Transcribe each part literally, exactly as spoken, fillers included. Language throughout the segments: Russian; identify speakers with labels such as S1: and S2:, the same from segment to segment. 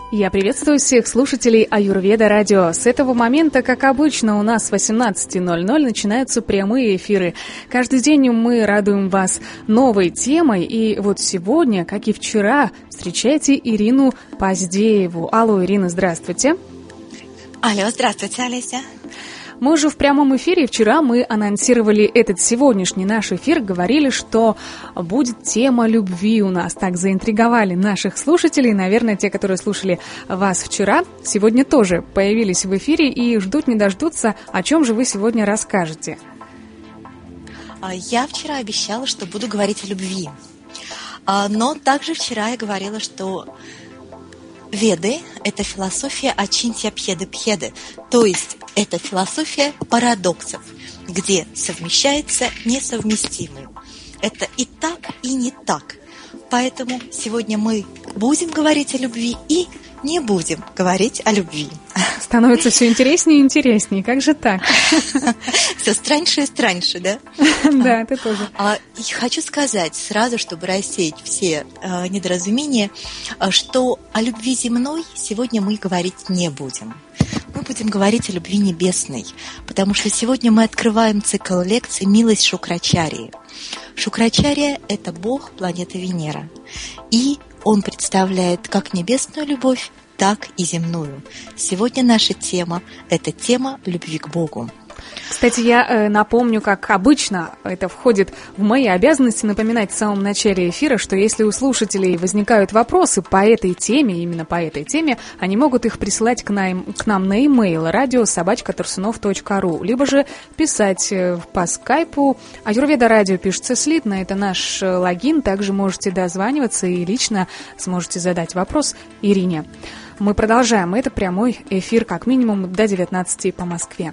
S1: Я приветствую всех слушателей Аюрведа Радио. С этого момента, как обычно, у нас с восемнадцати ноль-ноль начинаются прямые эфиры. Каждый день мы радуем вас новой темой. И вот сегодня, как и вчера, встречайте Ирину Поздееву. Алло, Ирина, здравствуйте.
S2: Алло, здравствуйте, Олеся.
S1: Мы уже в прямом эфире. Вчера мы анонсировали этот сегодняшний наш эфир, говорили, что будет тема любви у нас. Так заинтриговали наших слушателей. Наверное, те, которые слушали вас вчера, сегодня тоже появились в эфире и ждут не дождутся, о чем же вы сегодня расскажете.
S2: Я вчера обещала, что буду говорить о любви. Но также вчера я говорила, что Веды – это философия ачинтья-пхеды-пхеды, то есть это философия парадоксов, где совмещается несовместимое. Это и так, и не так. Поэтому сегодня мы будем говорить о любви и не будем говорить о любви.
S1: Становится все интереснее и интереснее. Как же так?
S2: Все страньше и страньше, да?
S1: Да, ты тоже.
S2: И хочу сказать сразу, чтобы рассеять все недоразумения, что о любви земной сегодня мы говорить не будем. Мы будем говорить о любви небесной, потому что сегодня мы открываем цикл лекций «Милость Шукрачарьи». Шукрачарья – это бог планеты Венера, и он представляет как небесную любовь, так и земную. Сегодня наша тема – это тема любви к Богу.
S1: Кстати, я э, напомню, как обычно, это входит в мои обязанности напоминать в самом начале эфира, что если у слушателей возникают вопросы по этой теме, именно по этой теме, они могут их присылать к нам, к нам на e-mail радио собака торсунов точка ру, либо же писать по скайпу. Аюрведа Радио пишется слитно, это наш логин, также можете дозваниваться и лично сможете задать вопрос Ирине. Мы продолжаем, это прямой эфир как минимум до девятнадцати по Москве.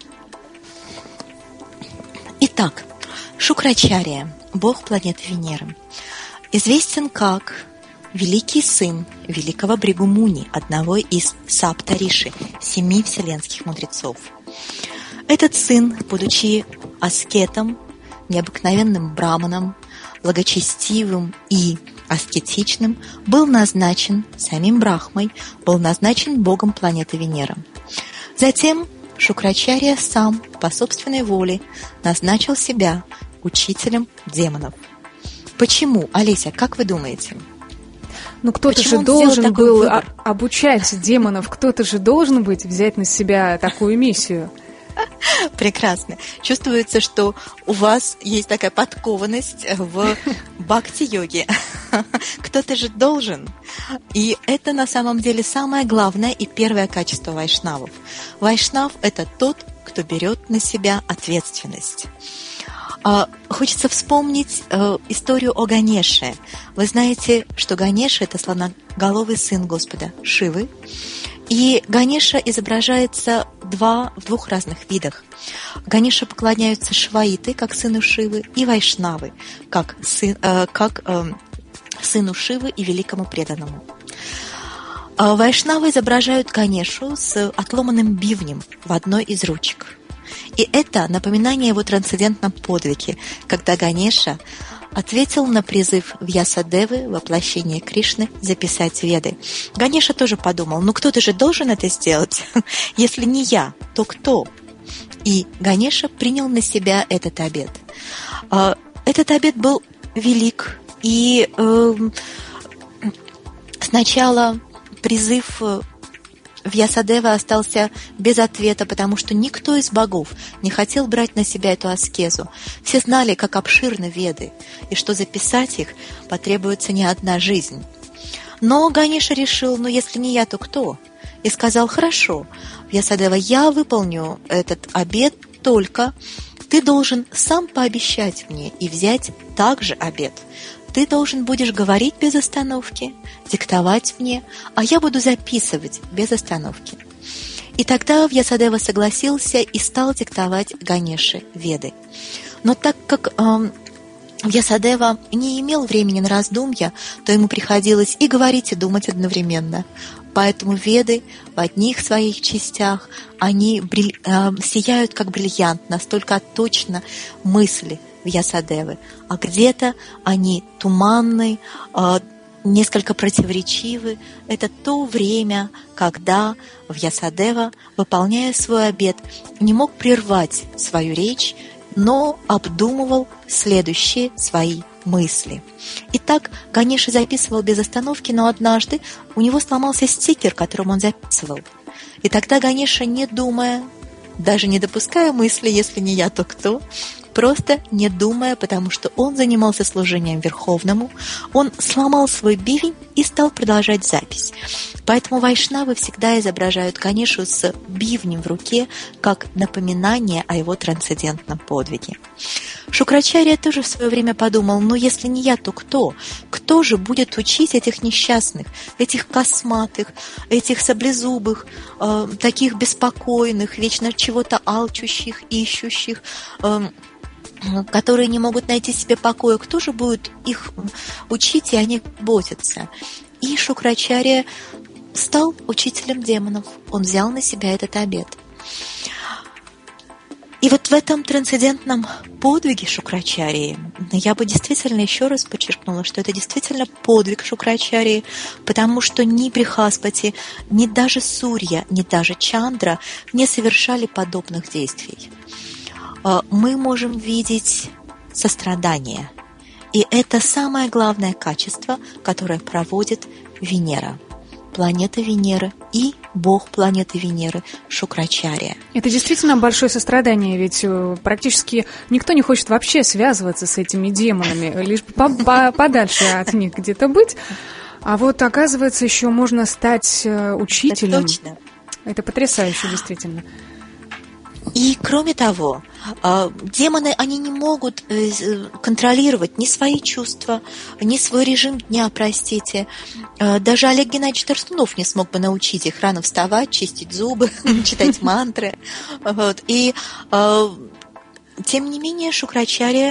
S2: Итак, Шукрачарья, бог планеты Венеры, известен как великий сын великого Бригу Муни, одного из Саптариши, семи вселенских мудрецов. Этот сын, будучи аскетом, необыкновенным браманом, благочестивым и аскетичным, был назначен самим Брахмой, был назначен богом планеты Венера. Затем Шукрачарья сам, по собственной воле, назначил себя учителем демонов. Почему, Олеся, как вы думаете?
S1: Ну, кто-то же должен был выбор? обучать демонов, кто-то же должен быть, взять на себя такую миссию.
S2: Прекрасно. Чувствуется, что у вас есть такая подкованность в бхакти-йоге. Кто-то же должен. И это на самом деле самое главное и первое качество вайшнавов. Вайшнав – это тот, кто берет на себя ответственность. Хочется вспомнить историю о Ганеше. Вы знаете, что Ганеша – это слоноголовый сын Господа Шивы. И Ганеша изображается два, в двух разных видах. Ганеше поклоняются шваиты, как сыну Шивы, и вайшнавы, как, сын, э, как э, сыну Шивы и великому преданному. А вайшнавы изображают Ганешу с отломанным бивнем в одной из ручек. И это напоминание о его трансцендентном подвиге, когда Ганеша ответил на призыв Вьясадевы, воплощение Кришны, записать Веды. Ганеша тоже подумал, ну кто-то же должен это сделать. Если не я, то кто? И Ганеша принял на себя этот обет. Этот обет был велик. И сначала призыв Вьясадева остался без ответа, потому что никто из богов не хотел брать на себя эту аскезу. Все знали, как обширны Веды, и что записать их потребуется не одна жизнь. Но Ганеша решил, ну если не я, то кто? И сказал, хорошо, Вьясадева, я выполню этот обет, только ты должен сам пообещать мне и взять также обет. Ты должен будешь говорить без остановки, диктовать мне, а я буду записывать без остановки. И тогда Вьясадева согласился и стал диктовать Ганеше Веды. Но так как э, Вьясадева не имел времени на раздумья, то ему приходилось и говорить, и думать одновременно. Поэтому Веды в одних своих частях, они бриль, э, сияют как бриллиант, настолько точно мысли Вьясадевы, а где-то они туманны, э, несколько противоречивы. Это то время, когда Вьясадева, выполняя свой обет, не мог прервать свою речь, но обдумывал следующие свои мысли. Итак, Ганеша записывал без остановки, но однажды у него сломался стикер, которым он записывал. И тогда Ганеша, не думая, даже не допуская мысли, если не я, то кто, просто не думая, потому что он занимался служением Верховному, он сломал свой бивень и стал продолжать запись. Поэтому вайшнавы всегда изображают Ганешу с бивнем в руке, как напоминание о его трансцендентном подвиге. Шукрачарья тоже в свое время подумал, ну если не я, то кто? Кто же будет учить этих несчастных, этих косматых, этих саблезубых, э, таких беспокойных, вечно чего-то алчущих, ищущих, э, которые не могут найти себе покоя? Кто же будет их учить и о них заботиться? И Шукрачарья стал учителем демонов. Он взял на себя этот обет. И вот в этом трансцендентном подвиге Шукрачарьи я бы действительно еще раз подчеркнула, что это действительно подвиг Шукрачарьи, потому что ни Брихаспати, ни даже Сурья, ни даже Чандра не совершали подобных действий. Мы можем видеть сострадание. И это самое главное качество, которое проводит Венера, планета Венеры и бог планеты Венеры Шукрачарья.
S1: Это действительно большое сострадание, ведь практически никто не хочет вообще связываться с этими демонами, лишь подальше от них где-то быть. А вот, оказывается, еще можно стать учителем.
S2: Это точно.
S1: Это потрясающе, действительно.
S2: И кроме того, демоны, они не могут контролировать ни свои чувства, ни свой режим дня, простите. Даже Олег Геннадьевич Торстунов не смог бы научить их рано вставать, чистить зубы, читать мантры. Вот. И тем не менее Шукрачарья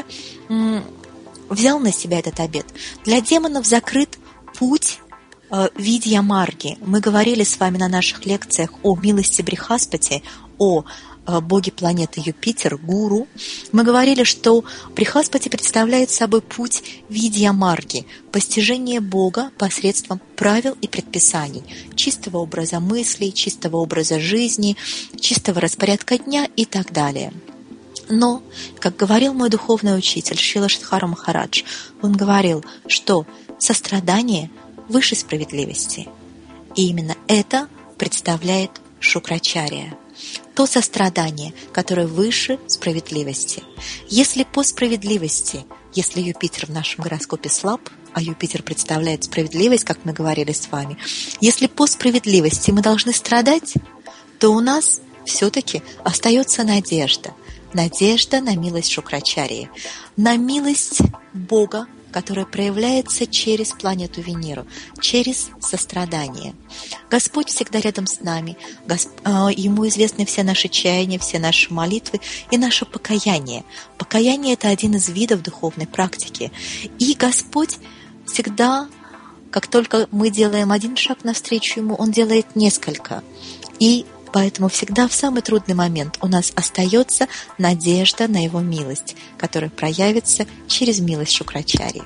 S2: взял на себя этот обет. Для демонов закрыт путь Видья-марги. Мы говорили с вами на наших лекциях о милости Брихаспати, о боги планеты Юпитер, гуру. Мы говорили, что Брихаспати представляет собой путь Видья-марги, постижение Бога посредством правил и предписаний, чистого образа мыслей, чистого образа жизни, чистого распорядка дня и так далее. Но, как говорил мой духовный учитель Шрила Шридхара Махарадж, он говорил, что сострадание выше справедливости. И именно это представляет Шукрачарья. То сострадание, которое выше справедливости. Если по справедливости, если Юпитер в нашем гороскопе слаб, а Юпитер представляет справедливость, как мы говорили с вами, если по справедливости мы должны страдать, то у нас все-таки остается надежда. Надежда на милость Шукрачарьи, на милость Бога, которая проявляется через планету Венеру, через сострадание. Господь всегда рядом с нами, Госп... Ему известны все наши чаяния, все наши молитвы и наше покаяние. Покаяние – это один из видов духовной практики. И Господь всегда, как только мы делаем один шаг навстречу Ему, Он делает несколько. И поэтому всегда в самый трудный момент у нас остается надежда на Его милость, которая проявится через милость Шукрачарьи.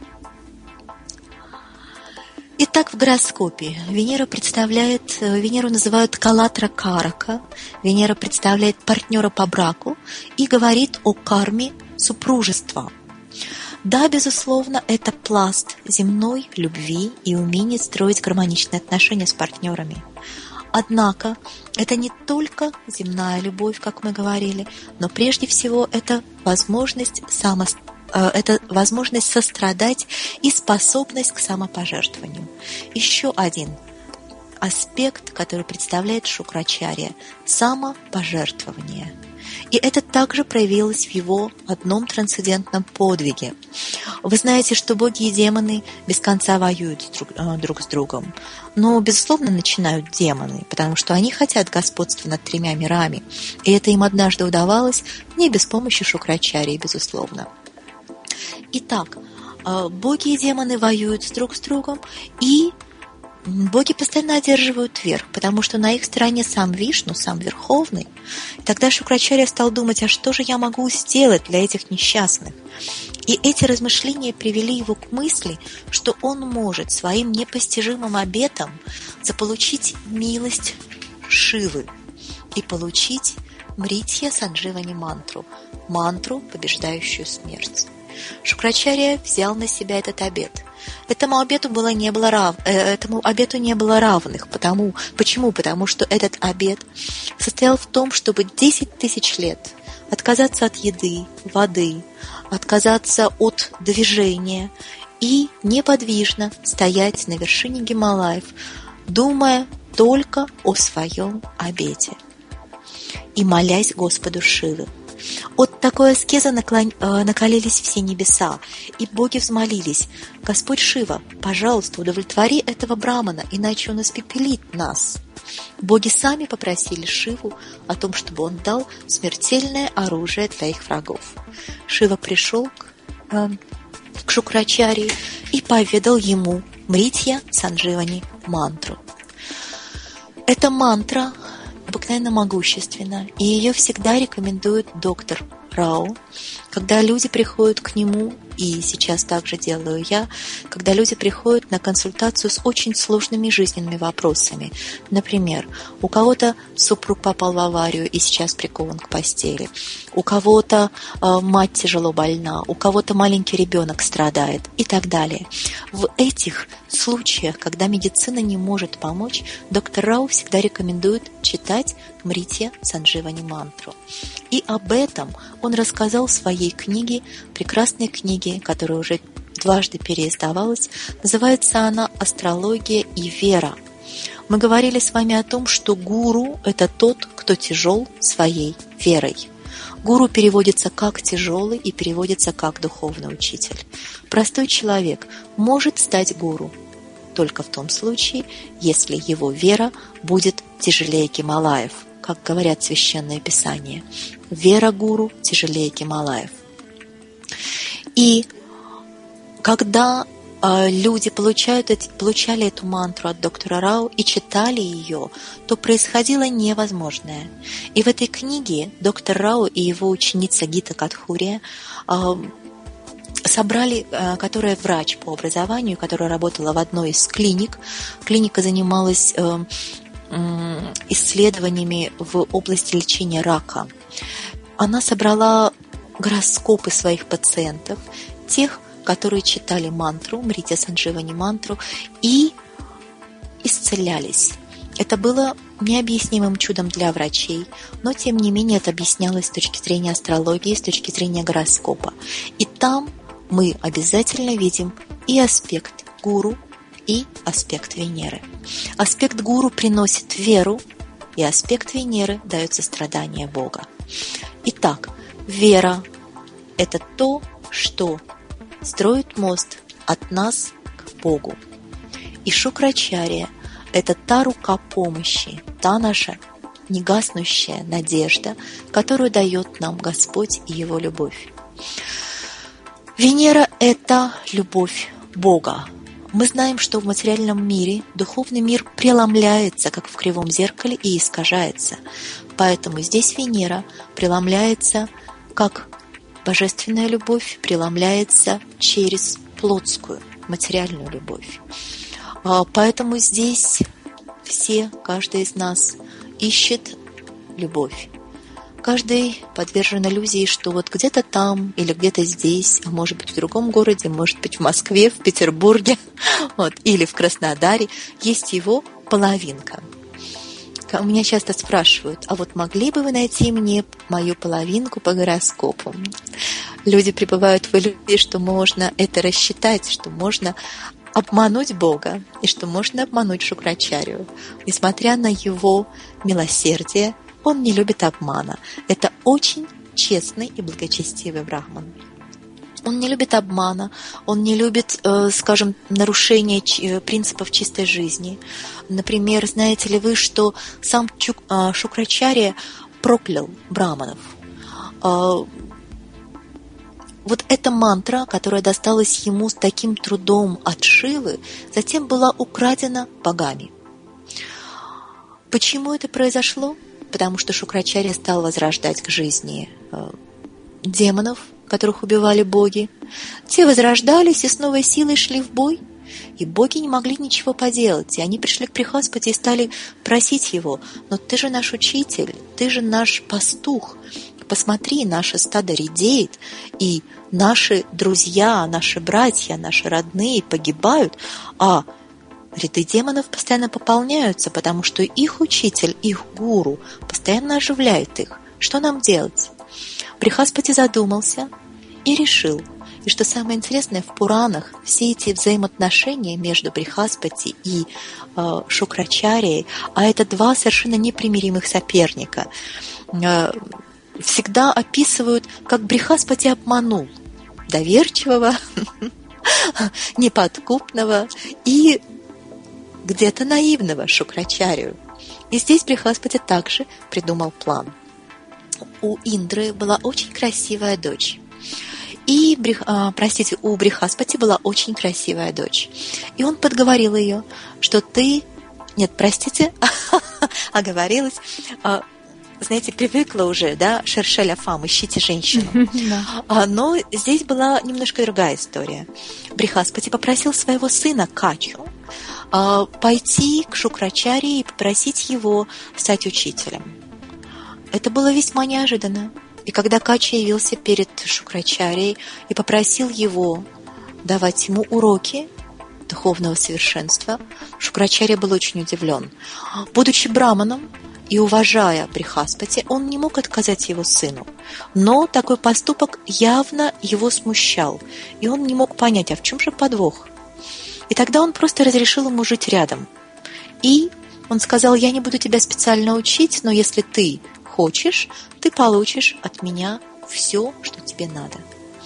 S2: Итак, в гороскопе Венера представляет, Венеру называют Калатра Карака, Венера представляет партнера по браку и говорит о карме супружества. Да, безусловно, это пласт земной любви и умение строить гармоничные отношения с партнерами. Однако это не только земная любовь, как мы говорили, но прежде всего это возможность, само, это возможность сострадать и способность к самопожертвованию. Еще один аспект, который представляет Шукрачарья – самопожертвование. И это также проявилось в его одном трансцендентном подвиге. Вы знаете, что боги и демоны без конца воюют друг, друг с другом. Но, безусловно, начинают демоны, потому что они хотят господства над тремя мирами. И это им однажды удавалось не без помощи Шукрачарьи, безусловно. Итак, боги и демоны воюют друг с другом, и боги постоянно одерживают верх, потому что на их стороне сам Вишну, сам Верховный. И тогда Шукрачарья стал думать, а что же я могу сделать для этих несчастных? И эти размышления привели его к мысли, что он может своим непостижимым обетом заполучить милость Шивы и получить Мритья Сандживани мантру, мантру, побеждающую смерть. Шукрачарья взял на себя этот обет. Этому обету было не было рав... этому обету не было равных. Потому... Почему? Потому что этот обет состоял в том, чтобы десять тысяч лет отказаться от еды, воды, отказаться от движения и неподвижно стоять на вершине Гималаев, думая только о своем обете и молясь Господу Шивы. От такой аскезы наклон... накалились все небеса, и боги взмолились: «Господь Шива, пожалуйста, удовлетвори этого брамана, иначе он испепелит нас». Боги сами попросили Шиву о том, чтобы он дал смертельное оружие для их врагов. Шива пришел к, э, к Шукрачарье и поведал ему Мритья Сандживани мантру. Эта мантра обыкновенно могущественна, и ее всегда рекомендует доктор Рау, когда люди приходят к нему, и сейчас также делаю я, когда люди приходят на консультацию с очень сложными жизненными вопросами. Например, у кого-то супруг попал в аварию и сейчас прикован к постели, у кого-то э, мать тяжело больна, у кого-то маленький ребенок страдает и так далее. В этих случаях, когда медицина не может помочь, доктор Рау всегда рекомендует читать Мритья Сандживани мантру. И об этом он рассказал в своей книге, прекрасной книге, которая уже дважды переиздавалась. Называется она «Астрология и вера». Мы говорили с вами о том, что гуру – это тот, кто тяжел своей верой. Гуру переводится как тяжелый и переводится как духовный учитель. Простой человек может стать гуру только в том случае, если его вера будет тяжелее Гималаев, как говорят священные писания. Вера гуру тяжелее Гималаев. И когда э, люди получают эти, получали эту мантру от доктора Рау и читали ее, то происходило невозможное. И в этой книге доктор Рау и его ученица Гита Катхурия э, собрали, э, которая врач по образованию, которая работала в одной из клиник. Клиника занималась э, э, исследованиями в области лечения рака. Она собрала гороскопы своих пациентов, тех, которые читали мантру, Мритья Сандживани мантру, и исцелялись. Это было необъяснимым чудом для врачей, но тем не менее это объяснялось с точки зрения астрологии, с точки зрения гороскопа. И там мы обязательно видим и аспект гуру, и аспект Венеры. Аспект гуру приносит веру, и аспект Венеры дает сострадание Бога. Итак, вера – это то, что строит мост от нас к Богу. И Шукрачарья – это та рука помощи, та наша негаснущая надежда, которую дает нам Господь и Его любовь. Венера – это любовь Бога. Мы знаем, что в материальном мире духовный мир преломляется, как в кривом зеркале, и искажается. Поэтому здесь Венера преломляется, как божественная любовь преломляется через плотскую, материальную любовь. Поэтому здесь все, каждый из нас ищет любовь. Каждый подвержен иллюзии, что вот где-то там или где-то здесь, а может быть в другом городе, может быть в Москве, в Петербурге, вот, или в Краснодаре, есть его половинка. У меня часто спрашивают: а вот могли бы вы найти мне мою половинку по гороскопу? Люди пребывают в иллюзии, что можно это рассчитать, что можно обмануть Бога и что можно обмануть Шукрачарью. Несмотря на его милосердие, он не любит обмана. Это очень честный и благочестивый брахман. Он не любит обмана, он не любит, скажем, нарушения принципов чистой жизни. Например, знаете ли вы, что сам Шукрачарья проклял браманов? Вот эта мантра, которая досталась ему с таким трудом от Шивы, затем была украдена богами. Почему это произошло? Потому что Шукрачарья стал возрождать к жизни демонов, которых убивали боги. Те возрождались и с новой силой шли в бой. И боги не могли ничего поделать. И они пришли к Брихаспати и стали просить его: «Но ты же наш учитель, ты же наш пастух. Посмотри, наше стадо редеет, и наши друзья, наши братья, наши родные погибают, а ряды демонов постоянно пополняются, потому что их учитель, их гуру постоянно оживляет их. Что нам делать?» Брихаспати задумался и решил. И что самое интересное, в Пуранах все эти взаимоотношения между Брихаспати и э, Шукрачарией, а это два совершенно непримиримых соперника, э, всегда описывают, как Брихаспати обманул доверчивого, неподкупного и где-то наивного Шукрачарию. И здесь Брихаспати также придумал план. У Индры была очень красивая дочь. И, простите, у Брихаспати была очень красивая дочь. И он подговорил ее, что ты... Нет, простите, оговорилась. Знаете, привыкла уже, да, шершеля фам, ищите женщину. Но здесь была немножко другая история. Брихаспати попросил своего сына Качу пойти к Шукрачарии и попросить его стать учителем. Это было весьма неожиданно. И когда Кача явился перед Шукрачарией и попросил его давать ему уроки духовного совершенства, Шукрачария был очень удивлен. Будучи браманом и уважая Брихаспати, он не мог отказать его сыну. Но такой поступок явно его смущал, и он не мог понять, а в чем же подвох. И тогда он просто разрешил ему жить рядом. И он сказал: «Я не буду тебя специально учить, но если ты хочешь, ты получишь от меня все, что тебе надо».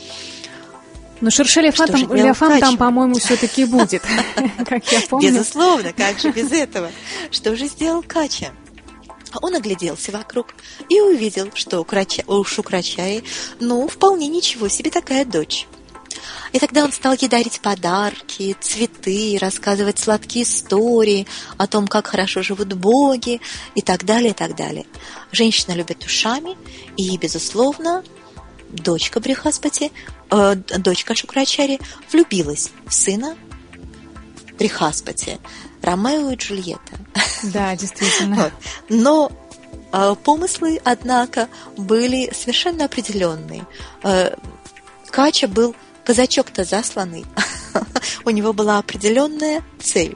S1: Но шершеля-фам там, по-моему, все-таки будет, как я помню.
S2: Безусловно, как же без этого? Что же сделал Кача? Он огляделся вокруг и увидел, что у Шукрачари, ну, вполне ничего себе такая дочь. И тогда он стал ей дарить подарки, цветы, рассказывать сладкие истории о том, как хорошо живут боги и так далее, и так далее. Женщина любит ушами, и, безусловно, дочка Брихаспати, э, дочка Шукрачари влюбилась в сына Брихаспати, Ромео и Джульетта.
S1: Да, действительно.
S2: Вот. Но э, помыслы, однако, были совершенно определенные. Э, Кача был казачок-то засланный, у него была определенная цель.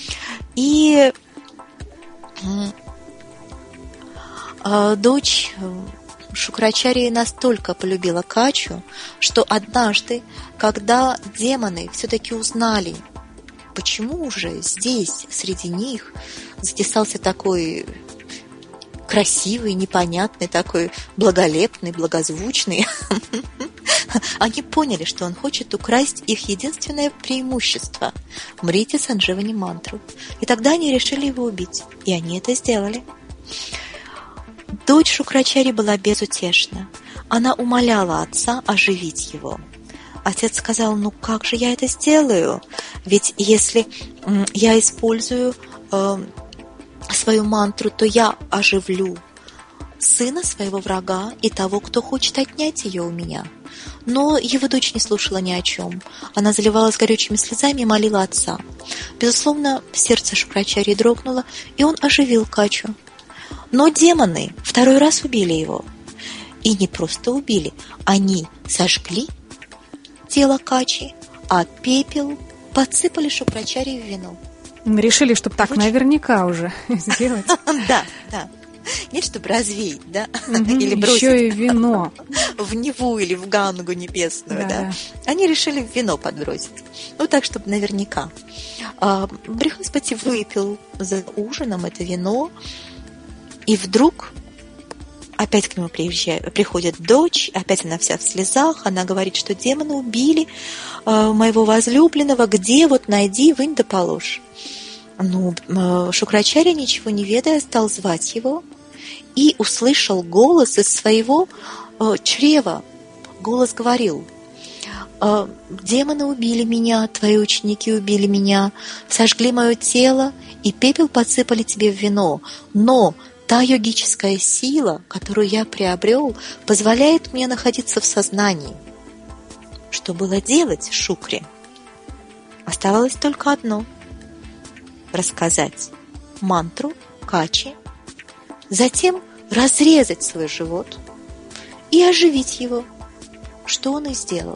S2: И э, дочь Шукрачарии настолько полюбила Качу, что однажды, когда демоны все-таки узнали, почему же здесь, среди них, затесался такой красивый, непонятный, такой благолепный, благозвучный, они поняли, что он хочет украсть их единственное преимущество – Мрити Сандживани мантру. И тогда они решили его убить. И они это сделали. Дочь Шукрачари была безутешна. Она умоляла отца оживить его. Отец сказал: «Ну как же я это сделаю? Ведь если я использую э, свою мантру, то я оживлю сына своего врага и того, кто хочет отнять ее у меня». Но его дочь не слушала ни о чем. Она заливалась горючими слезами и молила отца. Безусловно, сердце Шукрачарии дрогнуло, и он оживил Качу. Но демоны второй раз убили его. И не просто убили, они сожгли тело Качи, а пепел подсыпали Шукрачарии в вино.
S1: Решили, чтобы так наверняка уже сделать.
S2: Да, да. Нет, чтобы развеять, да, или бросить.
S1: Еще и вино.
S2: В Неву или в Гангу небесную, да. Они решили в вино подбросить. Ну, так, чтобы наверняка. Брихаспати выпил за ужином это вино, и вдруг опять к нему приезжает, приходит дочь, опять она вся в слезах, она говорит, что демоны убили моего возлюбленного, где, вот найди, вынь да положь. Ну, Шукрачария, ничего не ведая, стал звать его и услышал голос из своего э, чрева. Голос говорил: э, «Демоны убили меня, твои ученики убили меня, сожгли мое тело и пепел подсыпали тебе в вино, но та йогическая сила, которую я приобрел, позволяет мне находиться в сознании. что было делать Шукре? Оставалось только одно – рассказать мантру Качи, затем разрезать свой живот и оживить его, что он и сделал.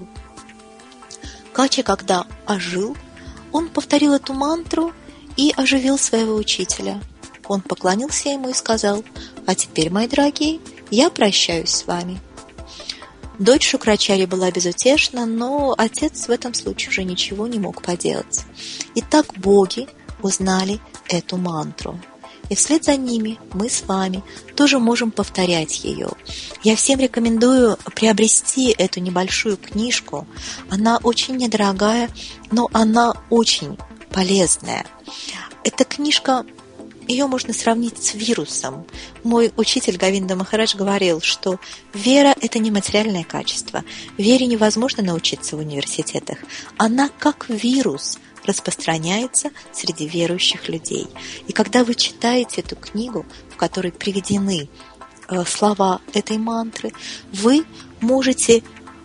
S2: Качи, когда ожил, он повторил эту мантру и оживил своего учителя. Он поклонился ему и сказал: «А теперь, мои дорогие, я прощаюсь с вами». Дочь Шукрачари была безутешна, но отец в этом случае уже ничего не мог поделать. И так боги узнали эту мантру. И вслед за ними мы с вами тоже можем повторять ее. Я всем рекомендую приобрести эту небольшую книжку. Она очень недорогая, но она очень полезная. Эта книжка, ее можно сравнить с вирусом. Мой учитель Говинда Махарадж говорил, что вера – это не материальное качество. Вере невозможно научиться в университетах. Она как вирус распространяется среди верующих людей. И когда вы читаете эту книгу, в которой приведены э, слова этой мантры, вы можете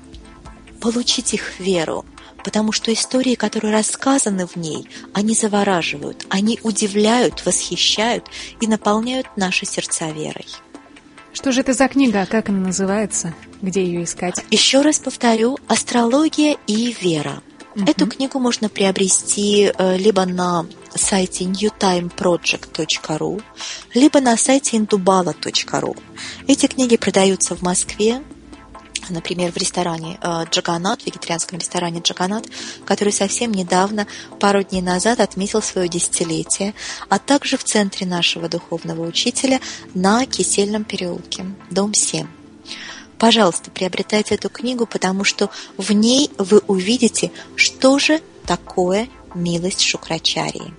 S2: получить их веру, потому что истории, которые рассказаны в ней, они завораживают, они удивляют, восхищают и наполняют наши сердца верой.
S1: Что же это за книга? Как она называется? Где ее искать?
S2: Еще раз повторю: «Астрология и вера». Uh-huh. Эту книгу можно приобрести э, либо на сайте нью тайм проджект точка ру, либо на сайте индубала точка ру. Эти книги продаются в Москве, например, в ресторане э, Джаганат, в вегетарианском ресторане Джаганат, который совсем недавно, пару дней назад, отметил свое десятилетие, а также в центре нашего духовного учителя на Кисельном переулке, дом семь. Пожалуйста, приобретайте эту книгу, потому что в ней вы увидите, что же такое милость Шукрачарии.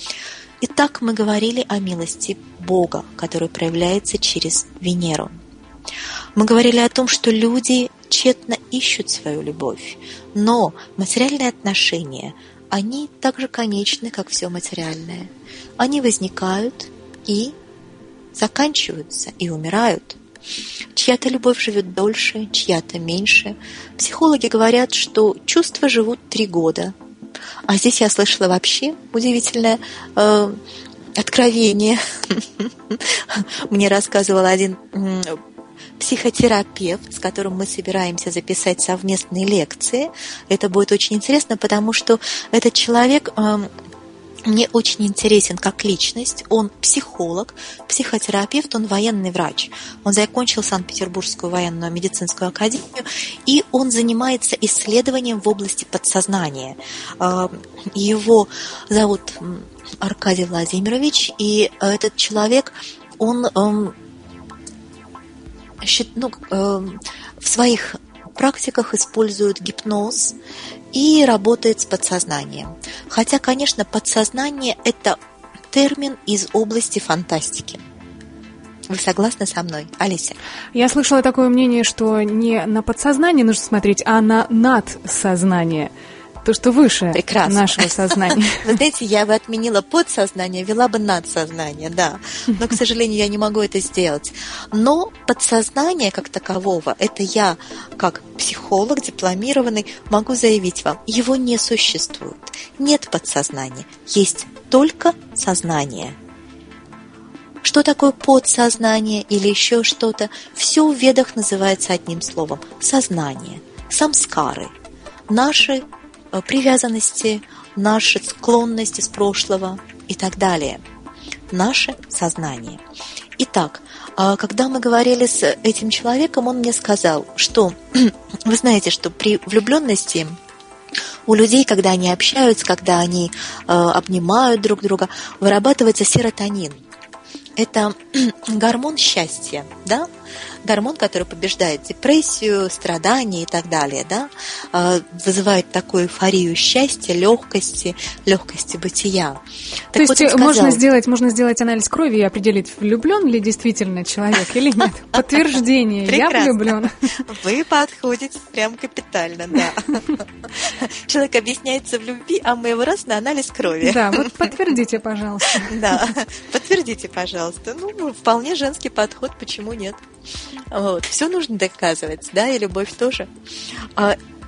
S2: Итак, мы говорили о милости Бога, которая проявляется через Венеру. Мы говорили о том, что люди тщетно ищут свою любовь, но материальные отношения, они так же конечны, как все материальное. Они возникают и заканчиваются, и умирают. Чья-то любовь живет дольше, чья-то меньше. Психологи говорят, что чувства живут три года. А здесь я слышала вообще удивительное э, откровение. Мне рассказывал один психотерапевт, с которым мы собираемся записать совместные лекции. Это будет очень интересно, потому что этот человек мне очень интересен как личность. Он психолог, психотерапевт, он военный врач. Он закончил Санкт-Петербургскую военную медицинскую академию, и он занимается исследованием в области подсознания. Его зовут Аркадий Владимирович, и этот человек, он ну, в своих практиках использует гипноз и работает с подсознанием. Хотя, конечно, подсознание – это термин из области фантастики. Вы согласны со мной, Олеся?
S1: Я слышала такое мнение, что не на подсознание нужно смотреть, а на надсознание. То, что выше Прекрасно. Нашего сознания.
S2: Вы знаете, я бы отменила подсознание, вела бы надсознание, да. Но, к сожалению, я не могу это сделать. Но подсознание как такового, это я, как психолог дипломированный, могу заявить вам, его не существует. Нет подсознания, есть только сознание. Что такое подсознание или еще что-то? Все в ведах называется одним словом – сознание, самскары, наши привязанности, наши склонности с прошлого и так далее. Наше сознание. Итак, когда мы говорили с этим человеком, он мне сказал, что вы знаете, что при влюбленности у людей, когда они общаются, когда они обнимают друг друга, вырабатывается серотонин. Это гормон счастья, да? Гормон, который побеждает депрессию, страдания и так далее, да? Вызывает такую эйфорию счастья, легкости, легкости бытия.
S1: То так есть вот сказал, можно, сделать, можно сделать анализ крови и определить, влюблен ли действительно человек или нет? Подтверждение, я влюблен.
S2: Вы подходите прям капитально, да. Человек объясняется в любви, а мы его раз на анализ крови.
S1: Да, вот подтвердите, пожалуйста.
S2: Да, подтвердите, пожалуйста. Ну, вполне женский подход, почему нет? Вот. Все нужно доказывать, да, и любовь тоже.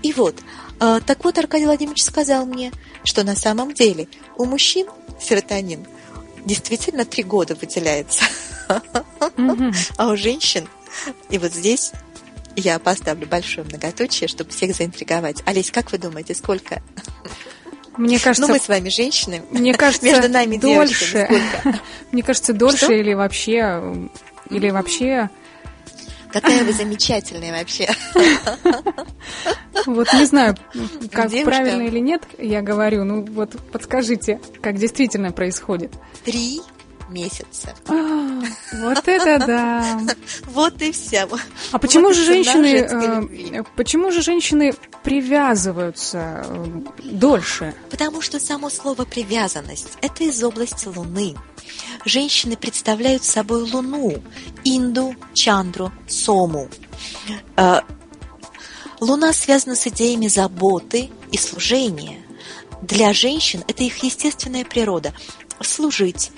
S2: И вот, э, так вот, Аркадий Владимирович сказал мне, что на самом деле у мужчин серотонин действительно три года выделяется, mm-hmm. а у женщин, и вот здесь я поставлю большое многоточие, чтобы всех заинтриговать. Олесь, как вы думаете, сколько?
S1: Мне кажется,
S2: ну, мы с вами женщины,
S1: мне кажется,
S2: между нами
S1: дольше.
S2: Сколько?
S1: Мне кажется, дольше Что? или вообще, или вообще...
S2: Какая вы замечательная вообще.
S1: Вот не знаю, как Девушка. правильно или нет, я говорю, ну вот подскажите, как действительно происходит.
S2: Три месяца.
S1: А, вот это да.
S2: Вот и все.
S1: А почему вот же женщины, почему же женщины привязываются дольше?
S2: Потому что само слово привязанность – это из области Луны. Женщины представляют собой Луну, Инду, Чандру, Сому. Луна связана с идеями заботы и служения. Для женщин это их естественная природа – служить,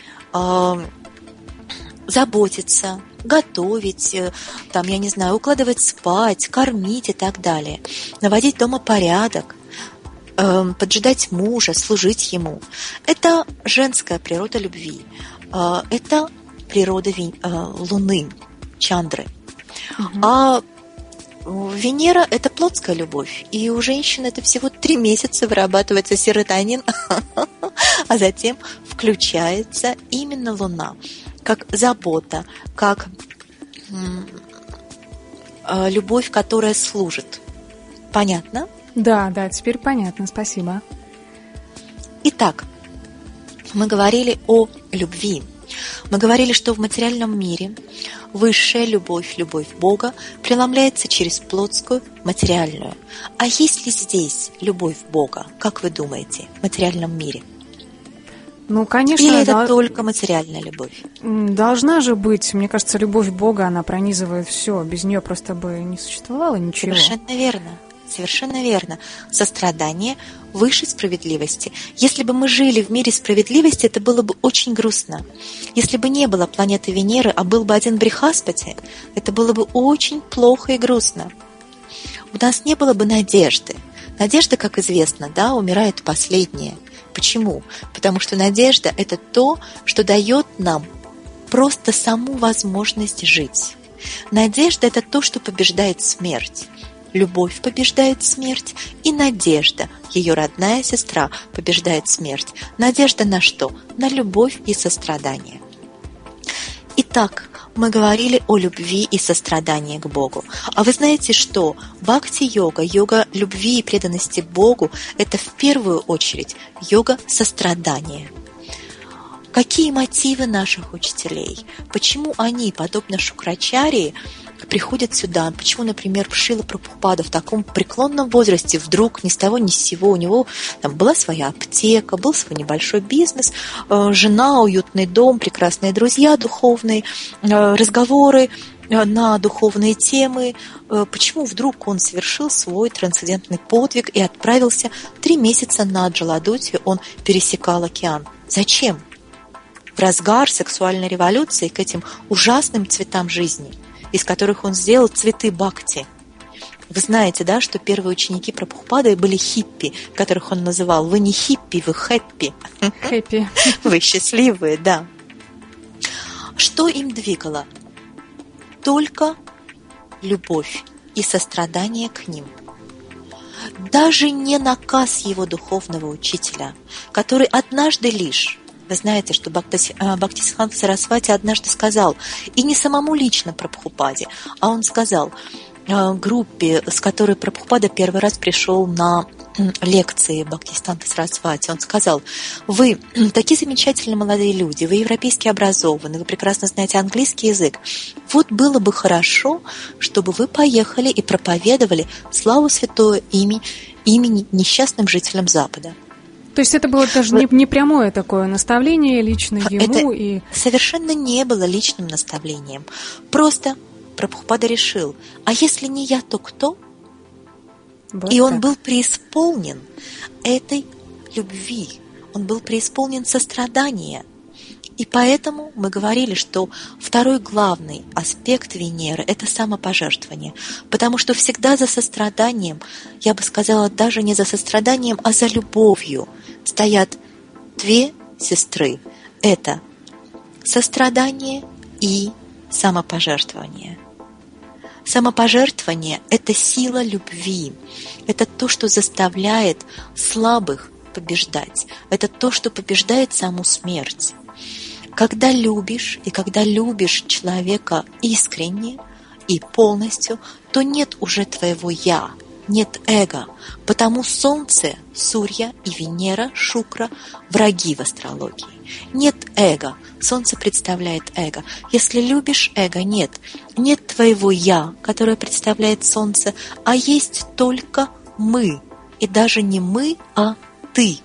S2: заботиться, готовить, там, я не знаю, укладывать спать, кормить и так далее, наводить дома порядок, поджидать мужа, служить ему. Это женская природа любви. Это природа Луны, Чандры. Угу. А Венера – это плотская любовь. И у женщин это всего три месяца вырабатывается серотонин, а затем включается именно Луна. Как забота, как любовь, которая служит. Понятно?
S1: Да, да, теперь понятно, спасибо.
S2: Итак, мы говорили о любви. Мы говорили, что в материальном мире высшая любовь, любовь Бога, преломляется через плотскую, материальную. А есть ли здесь любовь Бога, как вы думаете, в материальном мире?
S1: Ну, конечно.
S2: Или это дол... только материальная любовь?
S1: Должна же быть. Мне кажется, любовь Бога, она пронизывает все. Без нее просто бы не существовало ничего.
S2: Совершенно верно. Совершенно верно. Сострадание выше справедливости. Если бы мы жили в мире справедливости, это было бы очень грустно. Если бы не было планеты Венеры, а был бы один Брихаспати, это было бы очень плохо и грустно. У нас не было бы надежды. Надежда, как известно, да, умирает последняя. Почему? Потому что надежда – это то, что дает нам просто саму возможность жить. Надежда – это то, что побеждает смерть. Любовь побеждает смерть, и надежда, ее родная сестра, побеждает смерть. Надежда на что? На любовь и сострадание. Итак, мы говорили о любви и сострадании к Богу. А вы знаете, что бхакти-йога, йога любви и преданности Богу – это в первую очередь йога сострадания. Какие мотивы наших учителей? Почему они, подобно Шукрачарье, приходят сюда? Почему, например, Шрила Прабхупада в таком преклонном возрасте вдруг ни с того ни с сего, у него там была своя аптека, был свой небольшой бизнес, жена, уютный дом, прекрасные друзья духовные, разговоры на духовные темы. Почему вдруг он совершил свой трансцендентный подвиг и отправился три месяца на Джаладутве, он пересекал океан? Зачем? В разгар сексуальной революции к этим ужасным цветам жизни, из которых он сделал цветы бхакти. Вы знаете, да, что первые ученики Прабхупады были хиппи, которых он называл: вы не хиппи, вы хэппи.
S1: Хэппи.
S2: Вы счастливые, да. Что им двигало? Только любовь и сострадание к ним. Даже не наказ его духовного учителя, который однажды лишь... Вы знаете, что Бхактисиддханта Сарасвати однажды сказал, и не самому лично Прабхупаде, а он сказал группе, с которой Прабхупада первый раз пришел на лекции Бхактисиддханта Сарасвати, он сказал: вы такие замечательные молодые люди, вы европейски образованы, вы прекрасно знаете английский язык. Вот было бы хорошо, чтобы вы поехали и проповедовали славу святого имени, имени несчастным жителям Запада.
S1: То есть это было даже не, не прямое такое наставление лично ему?
S2: Это
S1: и...
S2: совершенно не было личным наставлением. Просто Прабхупада решил, а если не я, то кто? Вот и так. Он был преисполнен этой любви, он был преисполнен сострадания. И поэтому мы говорили, что второй главный аспект Венеры – это самопожертвование. Потому что всегда за состраданием, я бы сказала, даже не за состраданием, а за любовью стоят две сестры. Это сострадание и самопожертвование. Самопожертвование – это сила любви. Это то, что заставляет слабых побеждать. Это то, что побеждает саму смерть. Когда любишь, и когда любишь человека искренне и полностью, то нет уже твоего «я», нет эго, потому Солнце, Сурья и Венера, Шукра – враги в астрологии. Нет эго, Солнце представляет эго. Если любишь, эго нет. Нет твоего «я», которое представляет Солнце, а есть только мы. И даже не мы, а ты.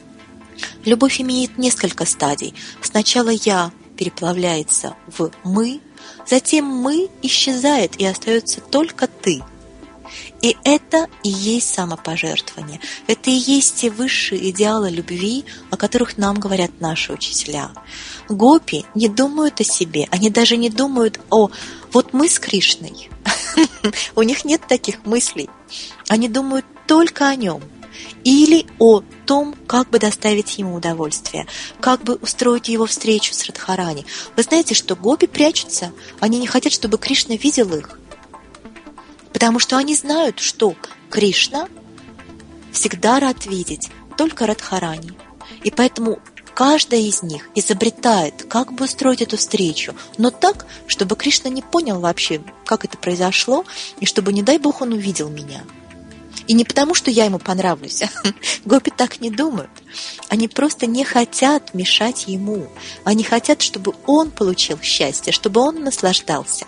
S2: Любовь имеет несколько стадий. Сначала «я» переплавляется в «мы», затем «мы» исчезает, и остается только «ты». И это и есть самопожертвование. Это и есть те высшие идеалы любви, о которых нам говорят наши учителя. Гопи не думают о себе, они даже не думают о «вот мы с Кришной». У них нет таких мыслей. Они думают только о нем. Или о том, как бы доставить ему удовольствие, как бы устроить его встречу с Радхарани. Вы знаете, что гопи прячутся, они не хотят, чтобы Кришна видел их. Потому что они знают, что Кришна всегда рад видеть только Радхарани. И поэтому каждая из них изобретает, как бы устроить эту встречу, но так, чтобы Кришна не понял вообще, как это произошло, и чтобы, не дай Бог, он увидел меня. И не потому, что я ему понравлюсь. Гопи так не думают. Они просто не хотят мешать ему. Они хотят, чтобы он получил счастье, чтобы он наслаждался.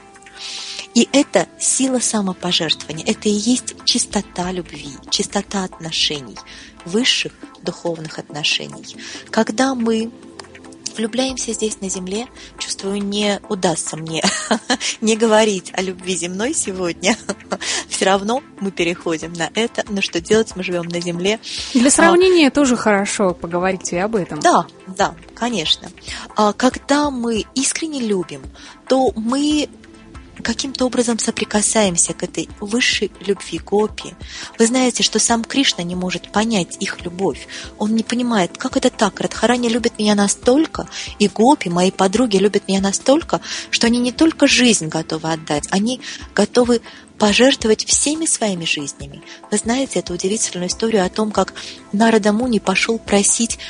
S2: И это сила самопожертвования. Это и есть чистота любви, чистота отношений, высших духовных отношений. Когда мы влюбляемся здесь на земле, чувствую, не удастся мне не говорить о любви земной сегодня. Все равно мы переходим на это, но что делать, мы живем на земле.
S1: Для сравнения а, тоже хорошо поговорить и об этом.
S2: Да, да, конечно. А, когда мы искренне любим, то мы каким-то образом соприкасаемся к этой высшей любви гопи. Вы знаете, что сам Кришна не может понять их любовь. Он не понимает, как это так. Радхарани любит меня настолько, и гопи, мои подруги, любят меня настолько, что они не только жизнь готовы отдать, они готовы пожертвовать всеми своими жизнями. Вы знаете эту удивительную историю о том, как Нарада Муни пошел просить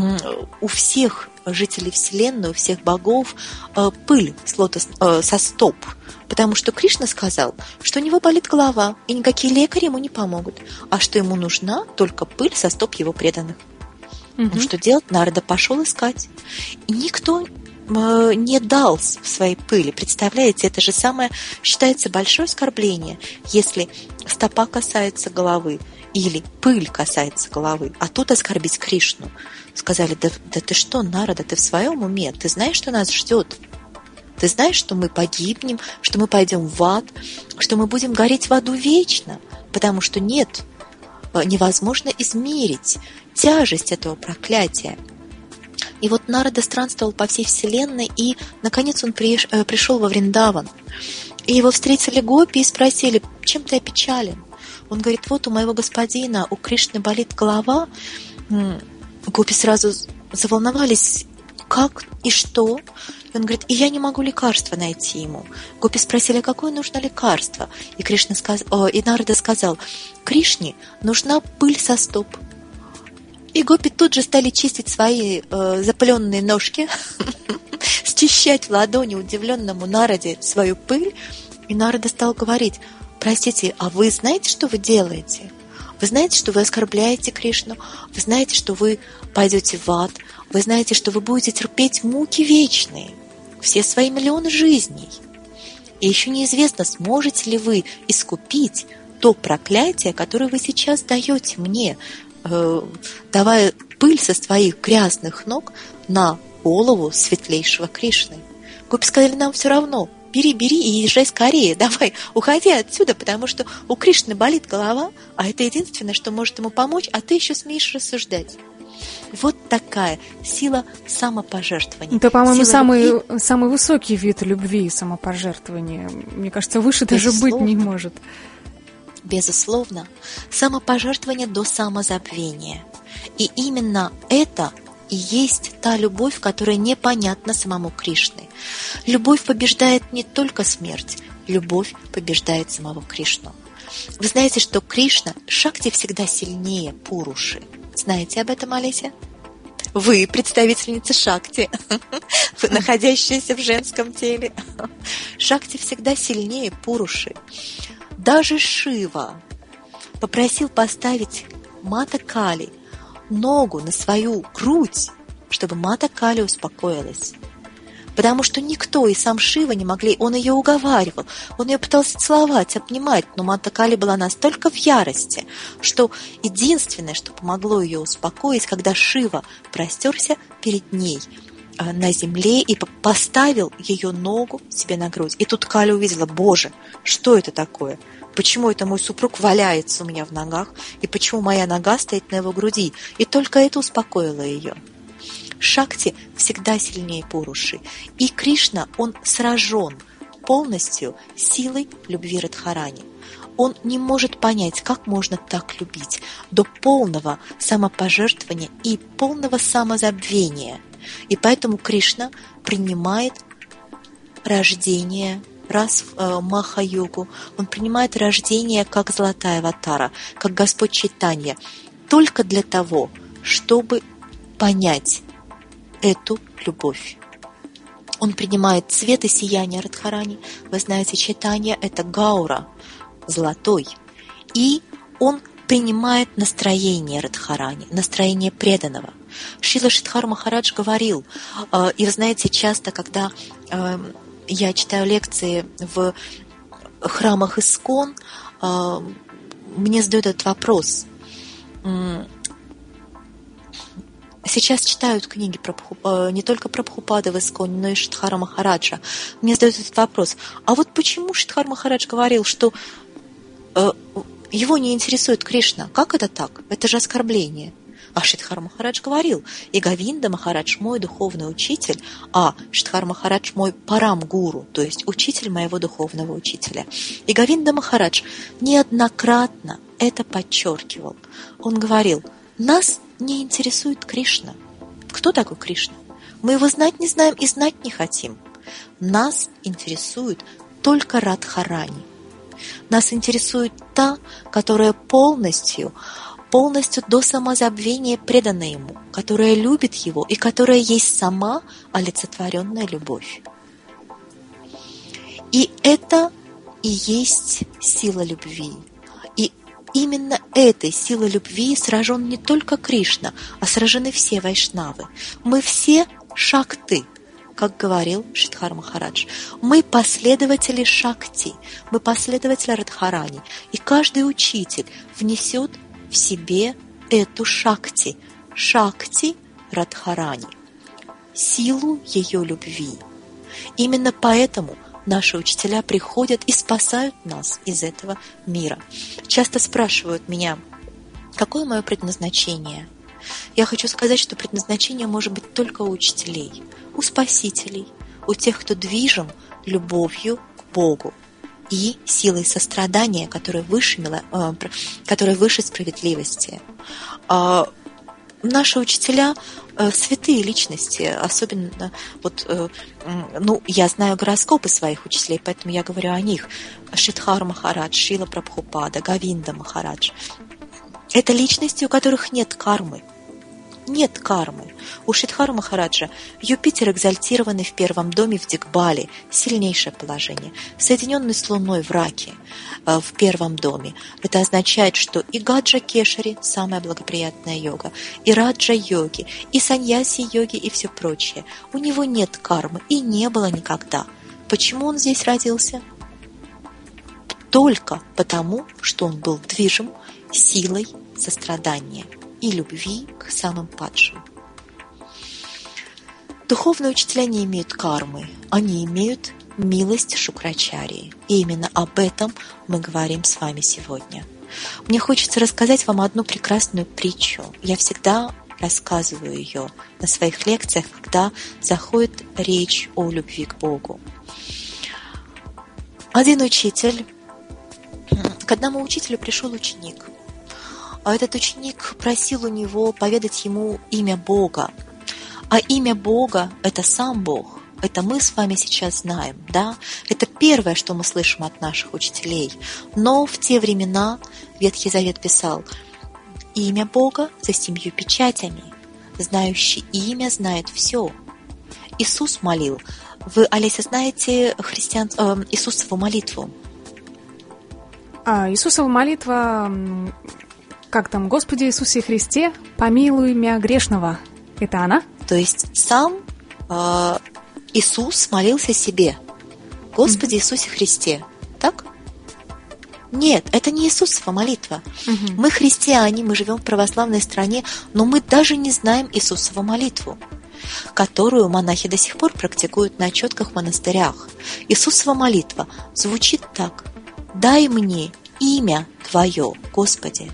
S2: у всех жителей Вселенной, у всех богов пыль со стоп. Потому что Кришна сказал, что у него болит голова, и никакие лекари ему не помогут, а что ему нужна только пыль со стоп его преданных. Mm-hmm. Ну что делать? Нарада пошел искать. И никто э, не дал своей пыли. Представляете, это же самое считается большое оскорбление, если стопа касается головы или пыль касается головы, а тут оскорбить Кришну. Сказали, да, да ты что, Нарада, ты в своем уме? Ты знаешь, что нас ждет? Ты знаешь, что мы погибнем, что мы пойдем в ад, что мы будем гореть в аду вечно, потому что нет, невозможно измерить тяжесть этого проклятия. И вот Нарада странствовал по всей вселенной, и, наконец, он приш, э, пришел во Вриндаван. И его встретили гопи и спросили, чем ты опечален? Он говорит, вот у моего господина, у Кришны болит голова. Гопи сразу заволновались, как и что? И он говорит, и я не могу лекарства найти ему. Гопи спросили, а какое нужно лекарство? И, Кришна сказ... О, и Нарада сказал, Кришне нужна пыль со стоп. И гопи тут же стали чистить свои э, запыленные ножки, счищать в ладони удивленному Нараде свою пыль. И Нарада стал говорить, простите, а вы знаете, что вы делаете? Вы знаете, что вы оскорбляете Кришну? Вы знаете, что вы пойдете в ад? Вы знаете, что вы будете терпеть муки вечные, все свои миллионы жизней. И еще неизвестно, сможете ли вы искупить то проклятие, которое вы сейчас даете мне, э, давая пыль со своих грязных ног на голову светлейшего Кришны. Гопи сказали, нам все равно. Бери, бери и езжай скорее, давай, уходи отсюда, потому что у Кришны болит голова, а это единственное, что может ему помочь, а ты еще смеешь рассуждать. Вот такая сила самопожертвования.
S1: Это, по-моему,
S2: Сила
S1: самый,
S2: любви.
S1: самый высокий вид любви и самопожертвования. Мне кажется, выше даже быть не может.
S2: Безусловно. Самопожертвование до самозабвения. И именно это и есть та любовь, которая непонятна самому Кришне. Любовь побеждает не только смерть, любовь побеждает самого Кришну. Вы знаете, что Кришна, Шакти всегда сильнее Пуруши. Знаете об этом, Олеся? Вы представительница Шакти, находящаяся в женском теле. Шакти всегда сильнее Пуруши. Даже Шива попросил поставить Мата Кали ногу на свою грудь, чтобы Мата Кали успокоилась. Потому что никто, и сам Шива не могли, он ее уговаривал, он ее пытался целовать, обнимать, но Мата Кали была настолько в ярости, что единственное, что помогло ее успокоить, когда Шива простерся перед ней на земле и поставил ее ногу себе на грудь. И тут Кали увидела: Боже, что это такое? Почему это мой супруг валяется у меня в ногах, и почему моя нога стоит на его груди? И только это успокоило ее. Шакти всегда сильнее Пуруши. И Кришна, он сражен полностью силой любви Радхарани. Он не может понять, как можно так любить, до полного самопожертвования и полного самозабвения. И поэтому Кришна принимает рождение раз в э, Маха-йогу, он принимает рождение как золотая аватара, как Господь Чайтанья, только для того, чтобы понять эту любовь. Он принимает цвет и сияние Радхарани. Вы знаете, Чайтанья – это гаура, золотой. И он принимает настроение Радхарани, настроение преданного. Шрила Шридхар Махарадж говорил, э, и вы знаете, часто, когда э, я читаю лекции в храмах Искон, э, мне задают этот вопрос. Сейчас читают книги про, не только про Прабхупада в Исконе, но и Шридхара Махараджа. Мне задают этот вопрос. А вот почему Шридхар Махарадж говорил, что э, его не интересует Кришна? Как это так? Это же оскорбление. А Шридхар Махарадж говорил: и Говинда Махарадж мой духовный учитель, а Шридхар Махарадж мой парам-гуру, то есть учитель моего духовного учителя. И Говинда Махарадж неоднократно это подчеркивал. Он говорил: нас не интересует Кришна. Кто такой Кришна? Мы его знать не знаем и знать не хотим. Нас интересует только Радхарани. Нас интересует та, которая полностью, полностью до самозабвения предана ему, которая любит его и которая есть сама олицетворенная любовь. И это и есть сила любви. И именно этой силой любви сражен не только Кришна, а сражены все вайшнавы. Мы все шакты, как говорил Шридхар Махарадж. Мы последователи Шакти, мы последователи Радхарани. И каждый учитель внесет в себе эту Шакти, Шакти Радхарани, силу ее любви. Именно поэтому наши учителя приходят и спасают нас из этого мира. Часто спрашивают меня, какое мое предназначение? Я хочу сказать, что предназначение может быть только у учителей, у спасителей, у тех, кто движим любовью к Богу и силой сострадания, которая выше, которая выше справедливости. Наши учителя э, святые личности, особенно вот, э, ну, я знаю гороскопы своих учителей, поэтому я говорю о них. Шридхар Махарадж, Шрила Прабхупада, Говинда Махарадж. Это личности, у которых нет кармы. Нет кармы. У Шридхара Махараджа Юпитер экзальтированный в первом доме в Дигбале, сильнейшее положение, соединенный с Луной в Раке э, в первом доме. Это означает, что и Гаджа Кешари, самая благоприятная йога, и Раджа йоги, и Саньяси йоги, и все прочее. У него нет кармы и не было никогда. Почему он здесь родился? Только потому, что он был движим силой сострадания и любви к самым падшим. Духовные учителя не имеют кармы, они имеют милость Шукрачарьи. И именно об этом мы говорим с вами сегодня. Мне хочется рассказать вам одну прекрасную притчу. Я всегда рассказываю ее на своих лекциях, когда заходит речь о любви к Богу. Один учитель, к одному учителю пришел ученик, а этот ученик просил у него поведать ему имя Бога. А имя Бога – это сам Бог. Это мы с вами сейчас знаем, да? Это первое, что мы слышим от наших учителей. Но в те времена Ветхий Завет писал: «Имя Бога за семью печатями. Знающий имя знает все». Иисус молил. Вы, Олеся, знаете христиан... э, Иисусову молитву?
S1: А, Иисусова молитва, как там, «Господи Иисусе Христе, помилуй мя грешного». Это она? То
S2: есть сам э, Иисус молился себе: «Господи mm-hmm. Иисусе Христе». Так? Нет, это не Иисусова молитва. Mm-hmm. Мы христиане, мы живем в православной стране, но мы даже не знаем Иисусову молитву, которую монахи до сих пор практикуют на четках в монастырях. Иисусова молитва звучит так: «Дай мне имя Твое, Господи».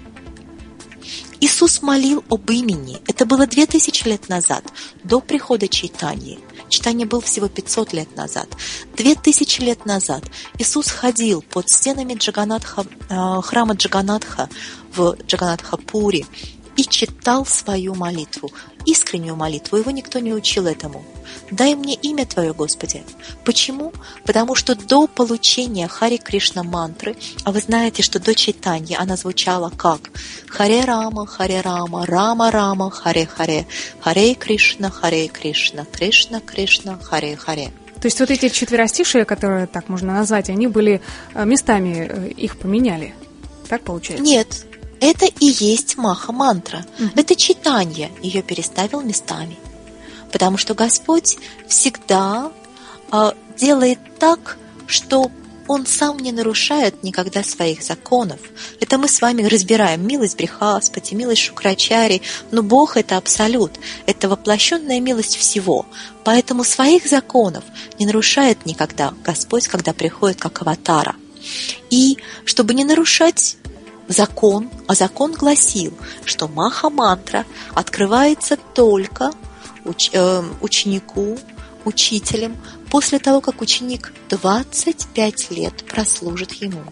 S2: Иисус молил об имени. Это было две тысячи лет назад, до прихода Чайтаньи. Чайтанья был всего пятьсот лет назад. Две тысячи лет назад Иисус ходил под стенами Джаганатха, э, храма Джаганатха в Джаганатха-Пури и читал свою молитву, искреннюю молитву. Его никто не учил этому. «Дай мне имя Твое, Господи». Почему? Потому что до получения Харе Кришна мантры, а вы знаете, что до Чайтаньи она звучала как «Харе Рама, Харе Рама, Рама Рама, Харе Харе, Харе Кришна, Харе Кришна, Кришна Кришна, Харе Харе».
S1: То есть вот эти четверостишие, которые так можно назвать, они были местами, их поменяли. Так получается?
S2: Нет. Это и есть Маха-мантра. Uh-huh. Это Чайтанья ее переставил местами. Потому что Господь всегда э, делает так, что Он сам не нарушает никогда своих законов. Это мы с вами разбираем милость Брихаспати, милость Шукрачари, но Бог — это абсолют, это воплощенная милость всего. Поэтому своих законов не нарушает никогда Господь, когда приходит как аватара. И чтобы не нарушать закон, а закон гласил, что Маха-мантра открывается только уч, э, ученику, учителем, после того, как ученик двадцать пять лет прослужит ему.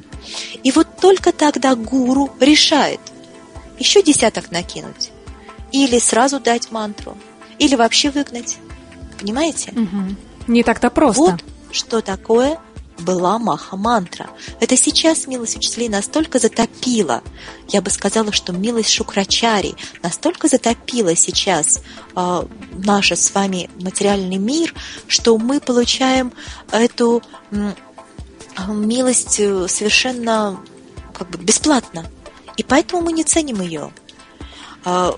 S2: И вот только тогда гуру решает еще десяток накинуть, или сразу дать мантру, или вообще выгнать. Понимаете?
S1: Угу. Не так-то просто.
S2: Вот что такое была Маха-мантра. Это сейчас милость учителей настолько затопила, я бы сказала, что милость Шукрачари настолько затопила сейчас э, наш с вами материальный мир, что мы получаем эту э, милость совершенно как бы бесплатно. И поэтому мы не ценим ее. Э,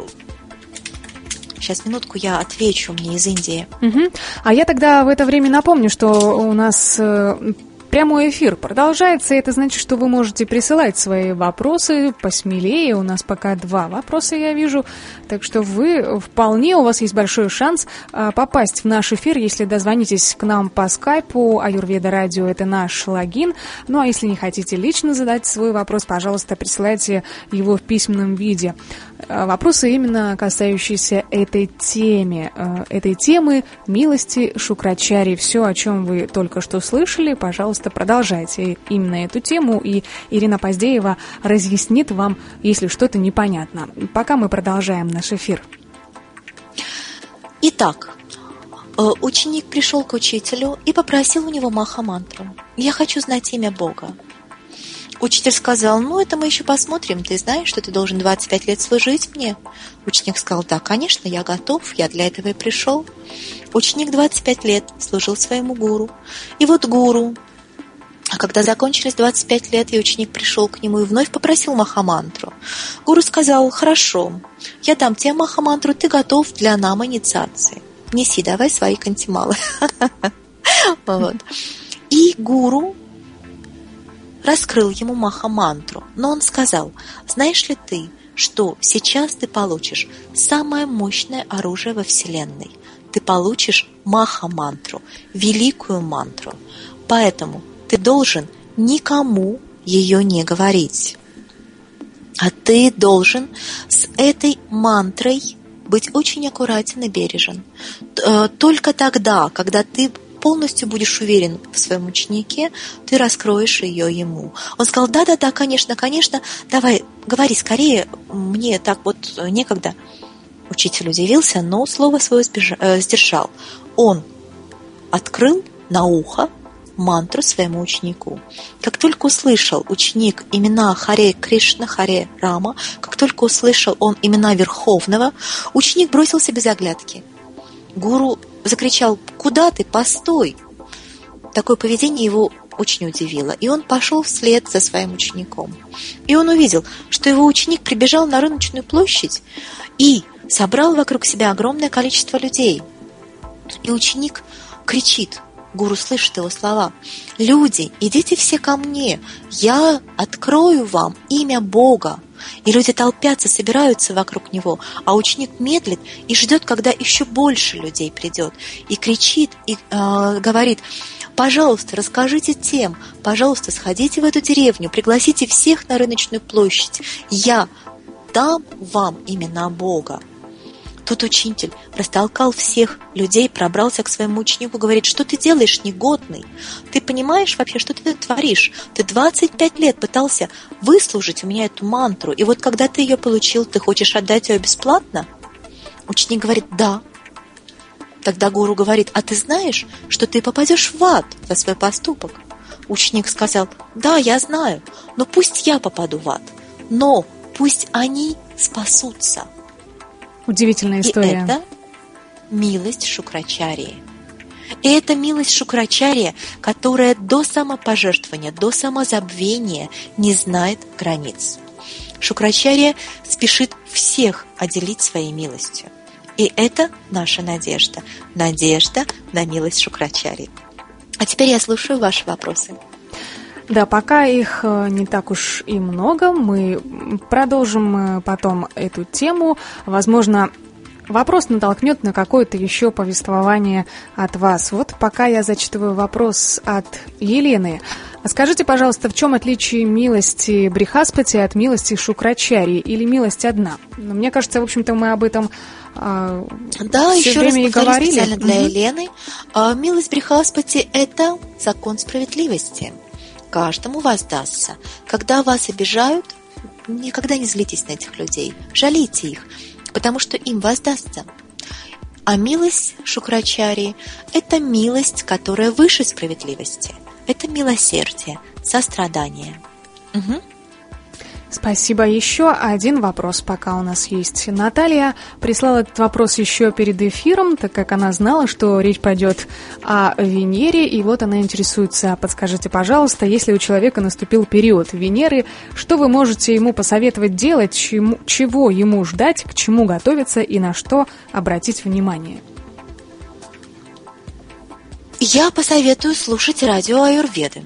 S2: Сейчас, минутку, я отвечу, мне из Индии.
S1: Угу. А я тогда в это время напомню, что у нас э, прямой эфир продолжается. Это значит, что вы можете присылать свои вопросы посмелее. У нас пока два вопроса, я вижу. Так что вы вполне, у вас есть большой шанс э, попасть в наш эфир, если дозвонитесь к нам по скайпу. Аюрведа Радио — это наш логин. Ну, а если не хотите лично задать свой вопрос, пожалуйста, присылайте его в письменном виде. Вопросы именно касающиеся этой темы, этой темы милости Шукрачари. Все, о чем вы только что слышали, пожалуйста, продолжайте именно эту тему, и Ирина Поздеева разъяснит вам, если что-то непонятно. Пока мы продолжаем наш эфир.
S2: Итак, ученик пришел к учителю и попросил у него Маха-мантру. «Я хочу знать имя Бога». Учитель сказал: ну, это мы еще посмотрим. Ты знаешь, что ты должен двадцать пять лет служить мне? Ученик сказал: да, конечно, я готов, я для этого и пришел. Ученик двадцать пять лет служил своему гуру. И вот гуру, а когда закончились двадцать пять лет, и ученик пришел к нему и вновь попросил Маха-мантру, гуру сказал: хорошо, я дам тебе Маха-мантру, ты готов для нам инициации. Неси давай свои кантималы. И гуру раскрыл ему Маха-мантру, но он сказал: знаешь ли ты, что сейчас ты получишь самое мощное оружие во Вселенной? Ты получишь Маха-мантру, великую мантру. Поэтому ты должен никому ее не говорить. А ты должен с этой мантрой быть очень аккуратен и бережен. Только тогда, когда ты полностью будешь уверен в своем ученике, ты раскроешь ее ему. Он сказал: да-да-да, конечно, конечно, давай, говори скорее, мне так вот некогда. Учитель удивился, но слово свое сдержал. Он открыл на ухо мантру своему ученику. Как только услышал ученик имена Харе Кришна, Харе Рама, как только услышал он имена Верховного, ученик бросился без оглядки. Гуру закричал: куда ты? Постой! Такое поведение его очень удивило, и он пошел вслед за своим учеником. И он увидел, что его ученик прибежал на рыночную площадь и собрал вокруг себя огромное количество людей. И ученик кричит, гуру слышит его слова: люди, идите все ко мне, я открою вам имя Бога. И люди толпятся, собираются вокруг него, а ученик медлит и ждет, когда еще больше людей придет. И кричит, и э, говорит: пожалуйста, расскажите тем, пожалуйста, сходите в эту деревню, пригласите всех на рыночную площадь, я дам вам имена Бога. Тут учитель растолкал всех людей, пробрался к своему ученику, говорит: что ты делаешь, негодный? Ты понимаешь вообще, что ты творишь? Ты двадцать пять лет пытался выслушать у меня эту мантру, и вот когда ты ее получил, ты хочешь отдать ее бесплатно? Ученик говорит: да. Тогда гуру говорит: а ты знаешь, что ты попадешь в ад за свой поступок? Ученик сказал: да, я знаю, но пусть я попаду в ад, но пусть они спасутся.
S1: Удивительная история.
S2: И это милость Шукрачарьи. И это милость Шукрачарьи, которая до самопожертвования, до самозабвения не знает границ. Шукрачарья спешит всех отделить своей милостью. И это наша надежда. Надежда на милость Шукрачарьи. А теперь я слушаю ваши вопросы.
S1: Да, пока их не так уж и много, мы продолжим потом эту тему. Возможно, вопрос натолкнет на какое-то еще повествование от вас. Вот пока я зачитываю вопрос от Елены. Скажите, пожалуйста, в чем отличие милости Брихаспати от милости Шукрачарьи, или милость одна? Ну, мне кажется, в общем-то, мы об этом э,
S2: да,
S1: все
S2: еще
S1: время
S2: раз
S1: и говорили.
S2: Специально для
S1: угу.
S2: Елены. Милость Брихаспати – это закон справедливости. Каждому воздастся. Когда вас обижают, никогда не злитесь на этих людей, жалейте их, потому что им воздастся. А милость Шукрачарьи – это милость, которая выше справедливости. Это милосердие, сострадание. Угу.
S1: Спасибо. Еще один вопрос пока у нас есть. Наталья прислала этот вопрос еще перед эфиром, так как она знала, что речь пойдет о Венере, и вот она интересуется: подскажите, пожалуйста, если у человека наступил период Венеры, что вы можете ему посоветовать делать, чему, чего ему ждать, к чему готовиться и на что обратить внимание?
S2: Я посоветую слушать радио Аюрведы.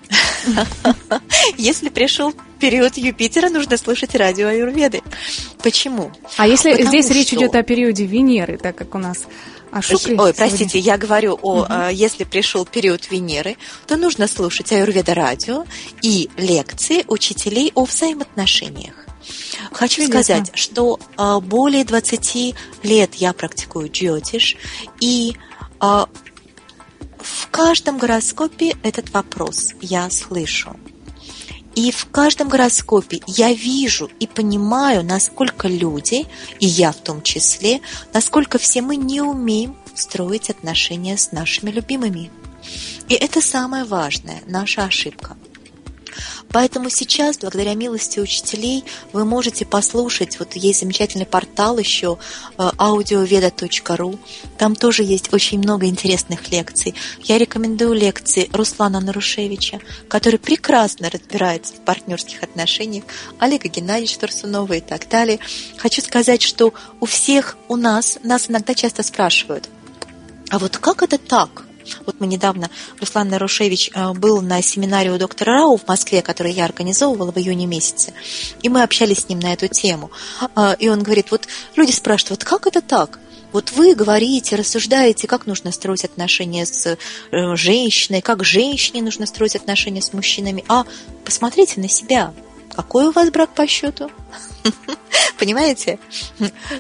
S2: Если пришел период Юпитера, нужно слушать радио Аюрведы. Почему?
S1: А если
S2: Потому
S1: здесь речь
S2: что...
S1: идет о периоде Венеры, так как у нас о Шукре...
S2: Ой,
S1: сегодня...
S2: простите, я говорю о,
S1: угу.
S2: если пришел период Венеры, то нужно слушать Аюрведа радио и лекции учителей о взаимоотношениях. Хочу
S1: Интересно.
S2: сказать, что а, более двадцати лет я практикую джьотиш, и а, в каждом гороскопе этот вопрос я слышу. И в каждом гороскопе я вижу и понимаю, насколько люди, и я в том числе, насколько все мы не умеем строить отношения с нашими любимыми. И это самое важное, наша ошибка. Поэтому сейчас, благодаря милости учителей, вы можете послушать, вот есть замечательный портал еще, аудиоведа точка ру, там тоже есть очень много интересных лекций. Я рекомендую лекции Руслана Нарушевича, который прекрасно разбирается в партнерских отношениях, Олега Геннадьевича Турсунова и так далее. Хочу сказать, что у всех у нас, нас иногда часто спрашивают: а вот как это так? Вот мы недавно, Руслан Нарушевич был на семинаре у доктора Рау в Москве, который я организовывала в июне месяце, и мы общались с ним на эту тему. И он говорит: вот люди спрашивают, вот как это так? Вот вы говорите, рассуждаете, как нужно строить отношения с женщиной, как женщине нужно строить отношения с мужчинами, а посмотрите на себя, какой у вас брак по счету? Понимаете?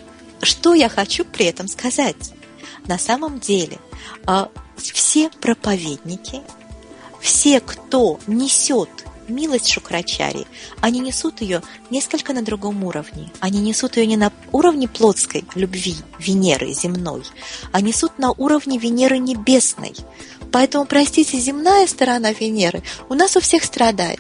S2: что я хочу при этом сказать? На самом деле, все проповедники, все, кто несет милость Шукрачарьи, они несут ее несколько на другом уровне. Они несут ее не на уровне плотской любви Венеры земной, а несут на уровне Венеры небесной. Поэтому, простите, земная сторона Венеры у нас у всех страдает.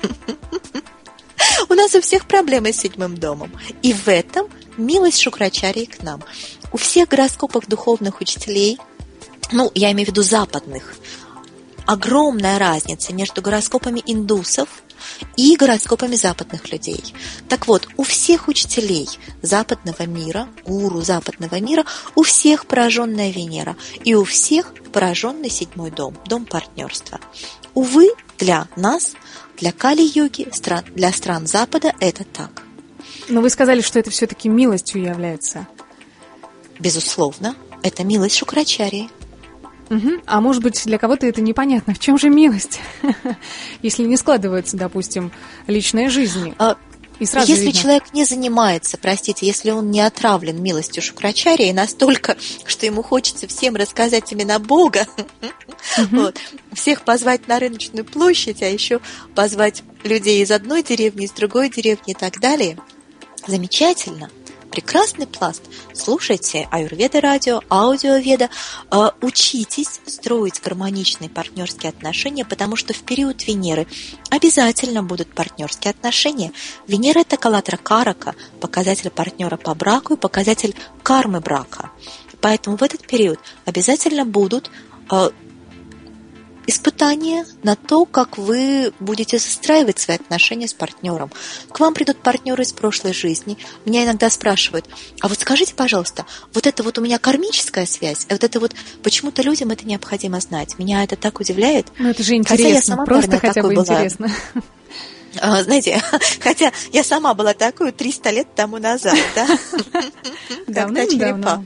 S2: У нас у всех проблемы с седьмым домом. И в этом милость Шукрачарьи к нам. У всех гороскопов духовных учителей, ну, я имею в виду западных, огромная разница между гороскопами индусов и гороскопами западных людей. Так вот, у всех учителей западного мира, гуру западного мира, у всех пораженная Венера, и у всех пораженный седьмой дом, дом партнерства. Увы, для нас, для Кали-йоги, для стран Запада это так.
S1: Но вы сказали, что это все-таки милостью является.
S2: Безусловно, это милость Шукрачарьи.
S1: Угу. А может быть, для кого-то это непонятно. В чем же милость? Если не складывается, допустим, личная жизнь.
S2: А,
S1: и сразу
S2: если
S1: видно.
S2: человек не занимается, простите, если он не отравлен милостью Шукрачарьи настолько, что ему хочется всем рассказать именно Бога, угу. вот, всех позвать на рыночную площадь, а еще позвать людей из одной деревни, из другой деревни и так далее, замечательно. Прекрасный пласт. Слушайте Аюрведа радио, аудиоведа, э, учитесь строить гармоничные партнерские отношения, потому что в период Венеры обязательно будут партнерские отношения. Венера – это калатра карака, показатель партнера по браку и показатель кармы брака. Поэтому в этот период обязательно будут э, испытания на то, как вы будете застраивать свои отношения с партнером. К вам придут партнеры из прошлой жизни. Меня иногда спрашивают, а вот скажите, пожалуйста, вот это вот у меня кармическая связь, а вот это вот почему-то людям это необходимо знать. Меня это так удивляет.
S1: Ну это же интересно, хотя я сама, просто наверное, хотя бы была. Интересно.
S2: Знаете, хотя я сама была такой триста лет тому назад, да? Когда черепаха.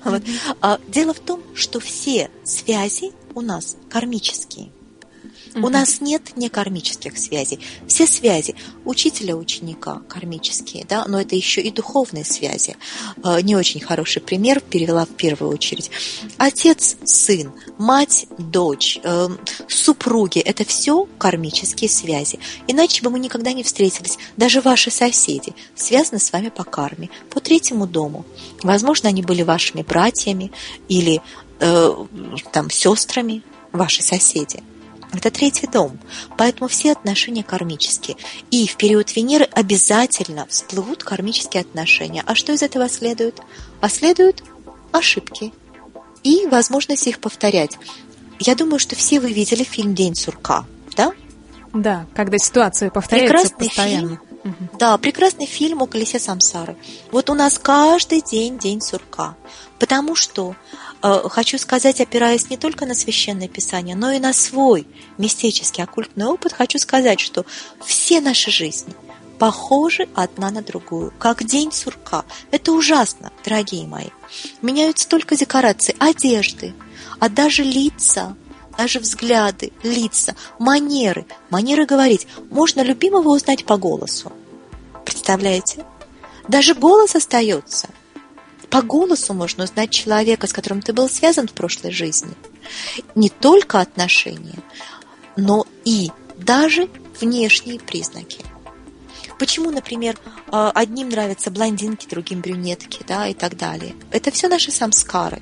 S2: Дело в том, что все связи у нас кармические. Uh-huh. У нас нет некармических связей. Все связи учителя-ученика кармические, да, но это еще и духовные связи. Не очень хороший пример перевела в первую очередь. Отец-сын, мать-дочь, супруги – это все кармические связи. Иначе бы мы никогда не встретились. Даже ваши соседи связаны с вами по карме, по третьему дому. Возможно, они были вашими братьями или э, там, сестрами, ваши соседи. Это третий дом. Поэтому все отношения кармические. И в период Венеры обязательно всплывут кармические отношения. А что из этого следует? А следуют ошибки и возможность их повторять. Я думаю, что все вы видели фильм «День сурка», да?
S1: Да, когда ситуация повторяется
S2: прекрасный
S1: постоянно.
S2: Фильм, угу. Да, прекрасный фильм о колесе самсары. Вот у нас каждый день День сурка. Потому что хочу сказать, опираясь не только на Священное Писание, но и на свой мистический оккультный опыт, хочу сказать, что все наши жизни похожи одна на другую, как день сурка. Это ужасно, дорогие мои. Меняются только декорации, одежды, а даже лица, даже взгляды, лица, манеры. Манеры говорить. Можно любимого узнать по голосу. Представляете? Даже голос остается. По голосу можно узнать человека, с которым ты был связан в прошлой жизни. Не только отношения, но и даже внешние признаки. Почему, например, одним нравятся блондинки, другим брюнетки, да, и так далее. Это все наши самскары.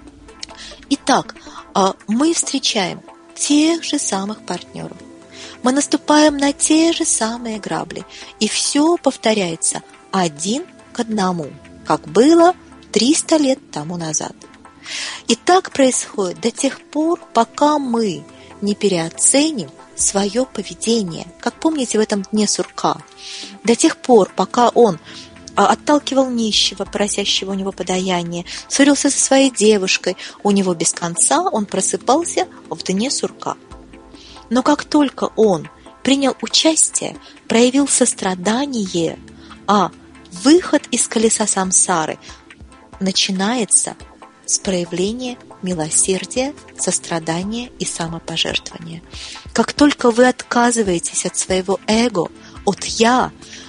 S2: Итак, мы встречаем тех же самых партнеров. Мы наступаем на те же самые грабли. И все повторяется один к одному, как было триста лет тому назад. И так происходит до тех пор, пока мы не переоценим свое поведение. Как помните в этом дне сурка? До тех пор, пока он отталкивал нищего, просящего у него подаяние, ссорился со своей девушкой, у него без конца он просыпался в дне сурка. Но как только он принял участие, проявил сострадание, а выход из колеса самсары начинается с проявления милосердия, сострадания и самопожертвования. Как только вы отказываетесь от своего эго, от «я»,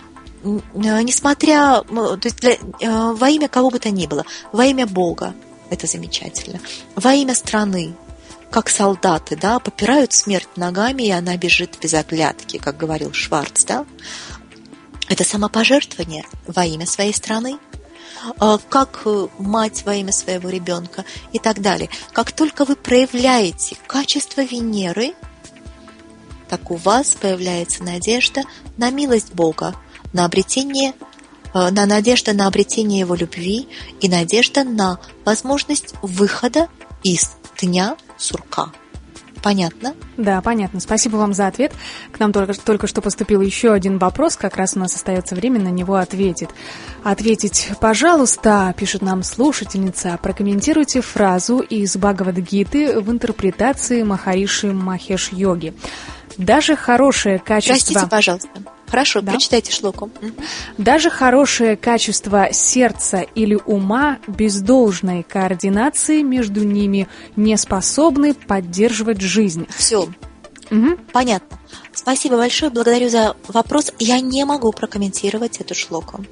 S2: несмотря, то есть для, во имя кого бы то ни было, во имя Бога, это замечательно, во имя страны, как солдаты, да, попирают смерть ногами, и она бежит без оглядки, как говорил Шварц, да. Это самопожертвование во имя своей страны, как мать во имя своего ребенка и так далее. Как только вы проявляете качество Венеры, так у вас появляется надежда на милость Бога, на обретение, на надежда на обретение Его любви и надежда на возможность выхода из дня сурка. Понятно?
S1: Да, понятно. Спасибо вам за ответ. К нам только, только что поступил еще один вопрос, как раз у нас остается время на него ответить. Ответить, пожалуйста, пишет нам слушательница, прокомментируйте фразу из Бхагавад-гиты в интерпретации Махариши Махеш-йоги. Даже хорошее качество...
S2: Простите, пожалуйста. Хорошо,
S1: да?
S2: Прочитайте шлоку.
S1: Даже хорошее качество сердца или ума без должной координации между ними не способны поддерживать жизнь.
S2: Все.
S1: Угу.
S2: Понятно. Спасибо большое, благодарю за вопрос. Я не могу прокомментировать эту шлоку.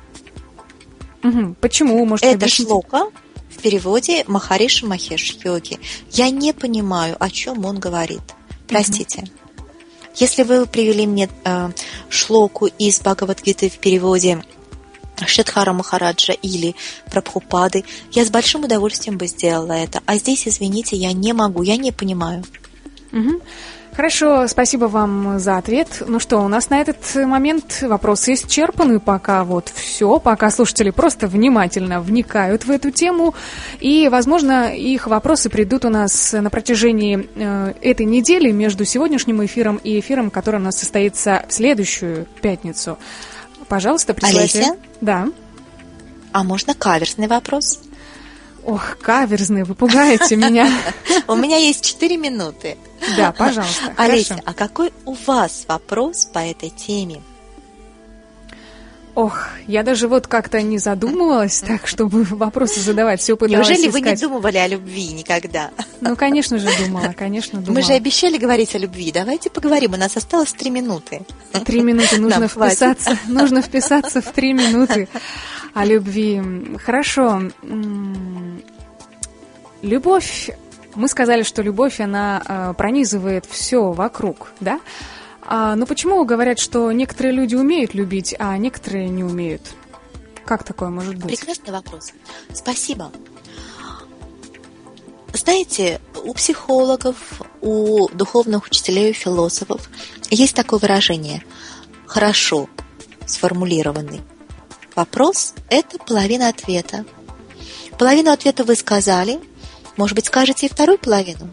S1: Угу. Почему? Может,
S2: Это
S1: объясните?
S2: шлока в переводе Махариши Махеш-йоги. Я не понимаю, о чем он говорит. Простите. Угу. Если вы привели мне э, шлоку из Бхагавад-гиты в переводе Шридхара Махараджа или Прабхупады, я с большим удовольствием бы сделала это. А здесь, извините, я не могу, я не понимаю.
S1: Угу. Хорошо, спасибо вам за ответ. Ну что, у нас на этот момент вопросы исчерпаны. Пока вот все, пока слушатели просто внимательно вникают в эту тему. И, возможно, их вопросы придут у нас на протяжении э, этой недели между сегодняшним эфиром и эфиром, который у нас состоится в следующую пятницу. Пожалуйста, присылайте.
S2: Олеся?
S1: Да.
S2: А можно каверзный вопрос?
S1: Ох, каверзный, вы пугаете меня.
S2: У меня есть четыре минуты.
S1: Да, пожалуйста.
S2: Олеся, а какой у вас вопрос по этой теме?
S1: Ох, я даже вот как-то не задумывалась так, чтобы вопросы задавать. Все пыталась
S2: Неужели
S1: искать.
S2: вы не думали о любви никогда?
S1: Ну, конечно же, думала, конечно, думала.
S2: Мы же обещали говорить о любви. Давайте поговорим. У нас осталось три минуты.
S1: Три минуты. Нужно вписаться. Нужно вписаться в три минуты о любви. Хорошо. Любовь. Мы сказали, что любовь, она пронизывает все вокруг, да? А, но почему говорят, что некоторые люди умеют любить, а некоторые не умеют? Как такое может быть?
S2: Прекрасный вопрос. Спасибо. Знаете, у психологов, у духовных учителей, у философов есть такое выражение: хорошо сформулированный вопрос – это половина ответа. Половину ответа вы сказали. Может быть, скажете и вторую половину?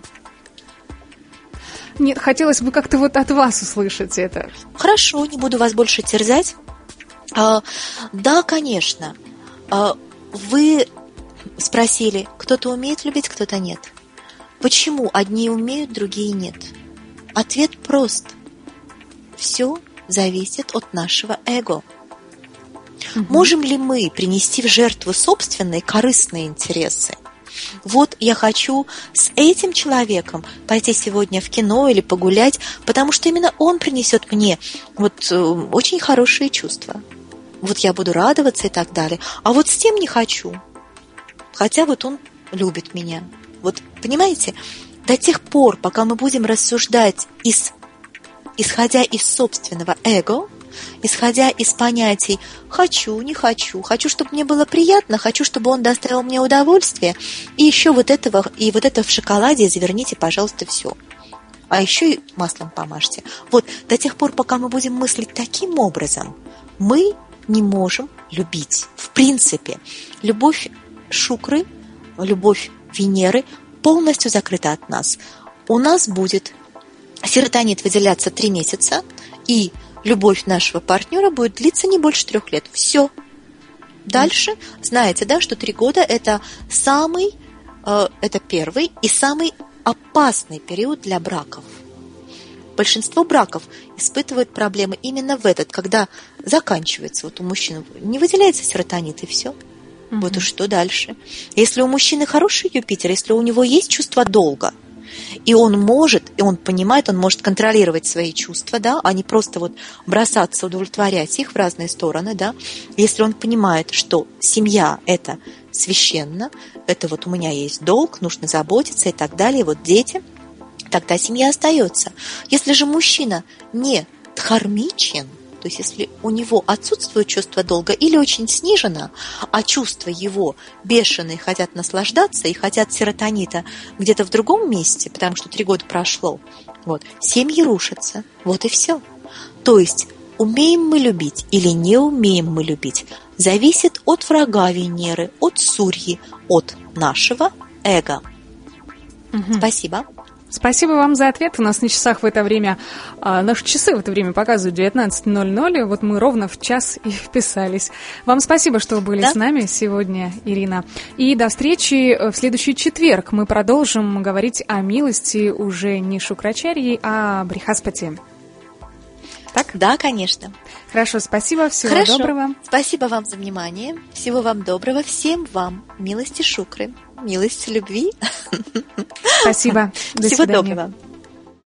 S1: Нет, хотелось бы как-то вот от вас услышать это.
S2: Хорошо, не буду вас больше терзать. А, да, конечно. А, вы спросили, кто-то умеет любить, кто-то нет. Почему одни умеют, другие нет? Ответ прост. Все зависит от нашего эго. Угу. Можем ли мы принести в жертву собственные корыстные интересы? Вот я хочу с этим человеком пойти сегодня в кино или погулять, потому что именно он принесет мне вот очень хорошие чувства. Вот я буду радоваться и так далее. А вот с тем не хочу. Хотя вот он любит меня. Вот понимаете, до тех пор, пока мы будем рассуждать из, исходя из собственного эго, исходя из понятий «хочу, не хочу», «хочу, чтобы мне было приятно», «хочу, чтобы он доставил мне удовольствие», и еще вот этого, и вот это в шоколаде заверните, пожалуйста, все. А еще и маслом помажьте. Вот до тех пор, пока мы будем мыслить таким образом, мы не можем любить. В принципе, любовь Шукры, любовь Венеры полностью закрыта от нас. У нас будет серотонин выделяться три месяца, и любовь нашего партнера будет длиться не больше трех лет. Все. Дальше, знаете, да, что три года это самый, э, это первый и самый опасный период для браков. Большинство браков испытывают проблемы именно в этот, когда заканчивается, вот у мужчин не выделяется серотонин, и все. Mm-hmm. Вот и что дальше? Если у мужчины хороший Юпитер, если у него есть чувство долга, и он может, и он понимает, он может контролировать свои чувства, да, а не просто вот бросаться, удовлетворять их в разные стороны, да. Если он понимает, что семья – это священно, это вот у меня есть долг, нужно заботиться и так далее, вот дети, тогда семья остается. Если же мужчина не дхармичен, то есть если у него отсутствует чувство долга или очень снижено, а чувства его бешеные, хотят наслаждаться и хотят серотонита где-то в другом месте, потому что три года прошло, вот, семьи рушатся, вот и все. То есть умеем мы любить или не умеем мы любить, зависит от врага Венеры, от Сурьи, от нашего эго. Угу. Спасибо.
S1: Спасибо вам за ответ. У нас на часах в это время, а, наши часы в это время показывают девятнадцать ноль ноль. Вот мы ровно в час и вписались. Вам спасибо, что были да? с нами сегодня, Ирина. И до встречи в следующий четверг. Мы продолжим говорить о милости уже не Шукрачарьи, а Брихаспати. Так?
S2: Да, конечно.
S1: Хорошо, спасибо. Всего
S2: Хорошо.
S1: доброго.
S2: Спасибо вам за внимание. Всего вам доброго. Всем вам милости Шукры. Милости любви.
S1: Спасибо. До
S2: Всего
S1: свидания.
S2: доброго.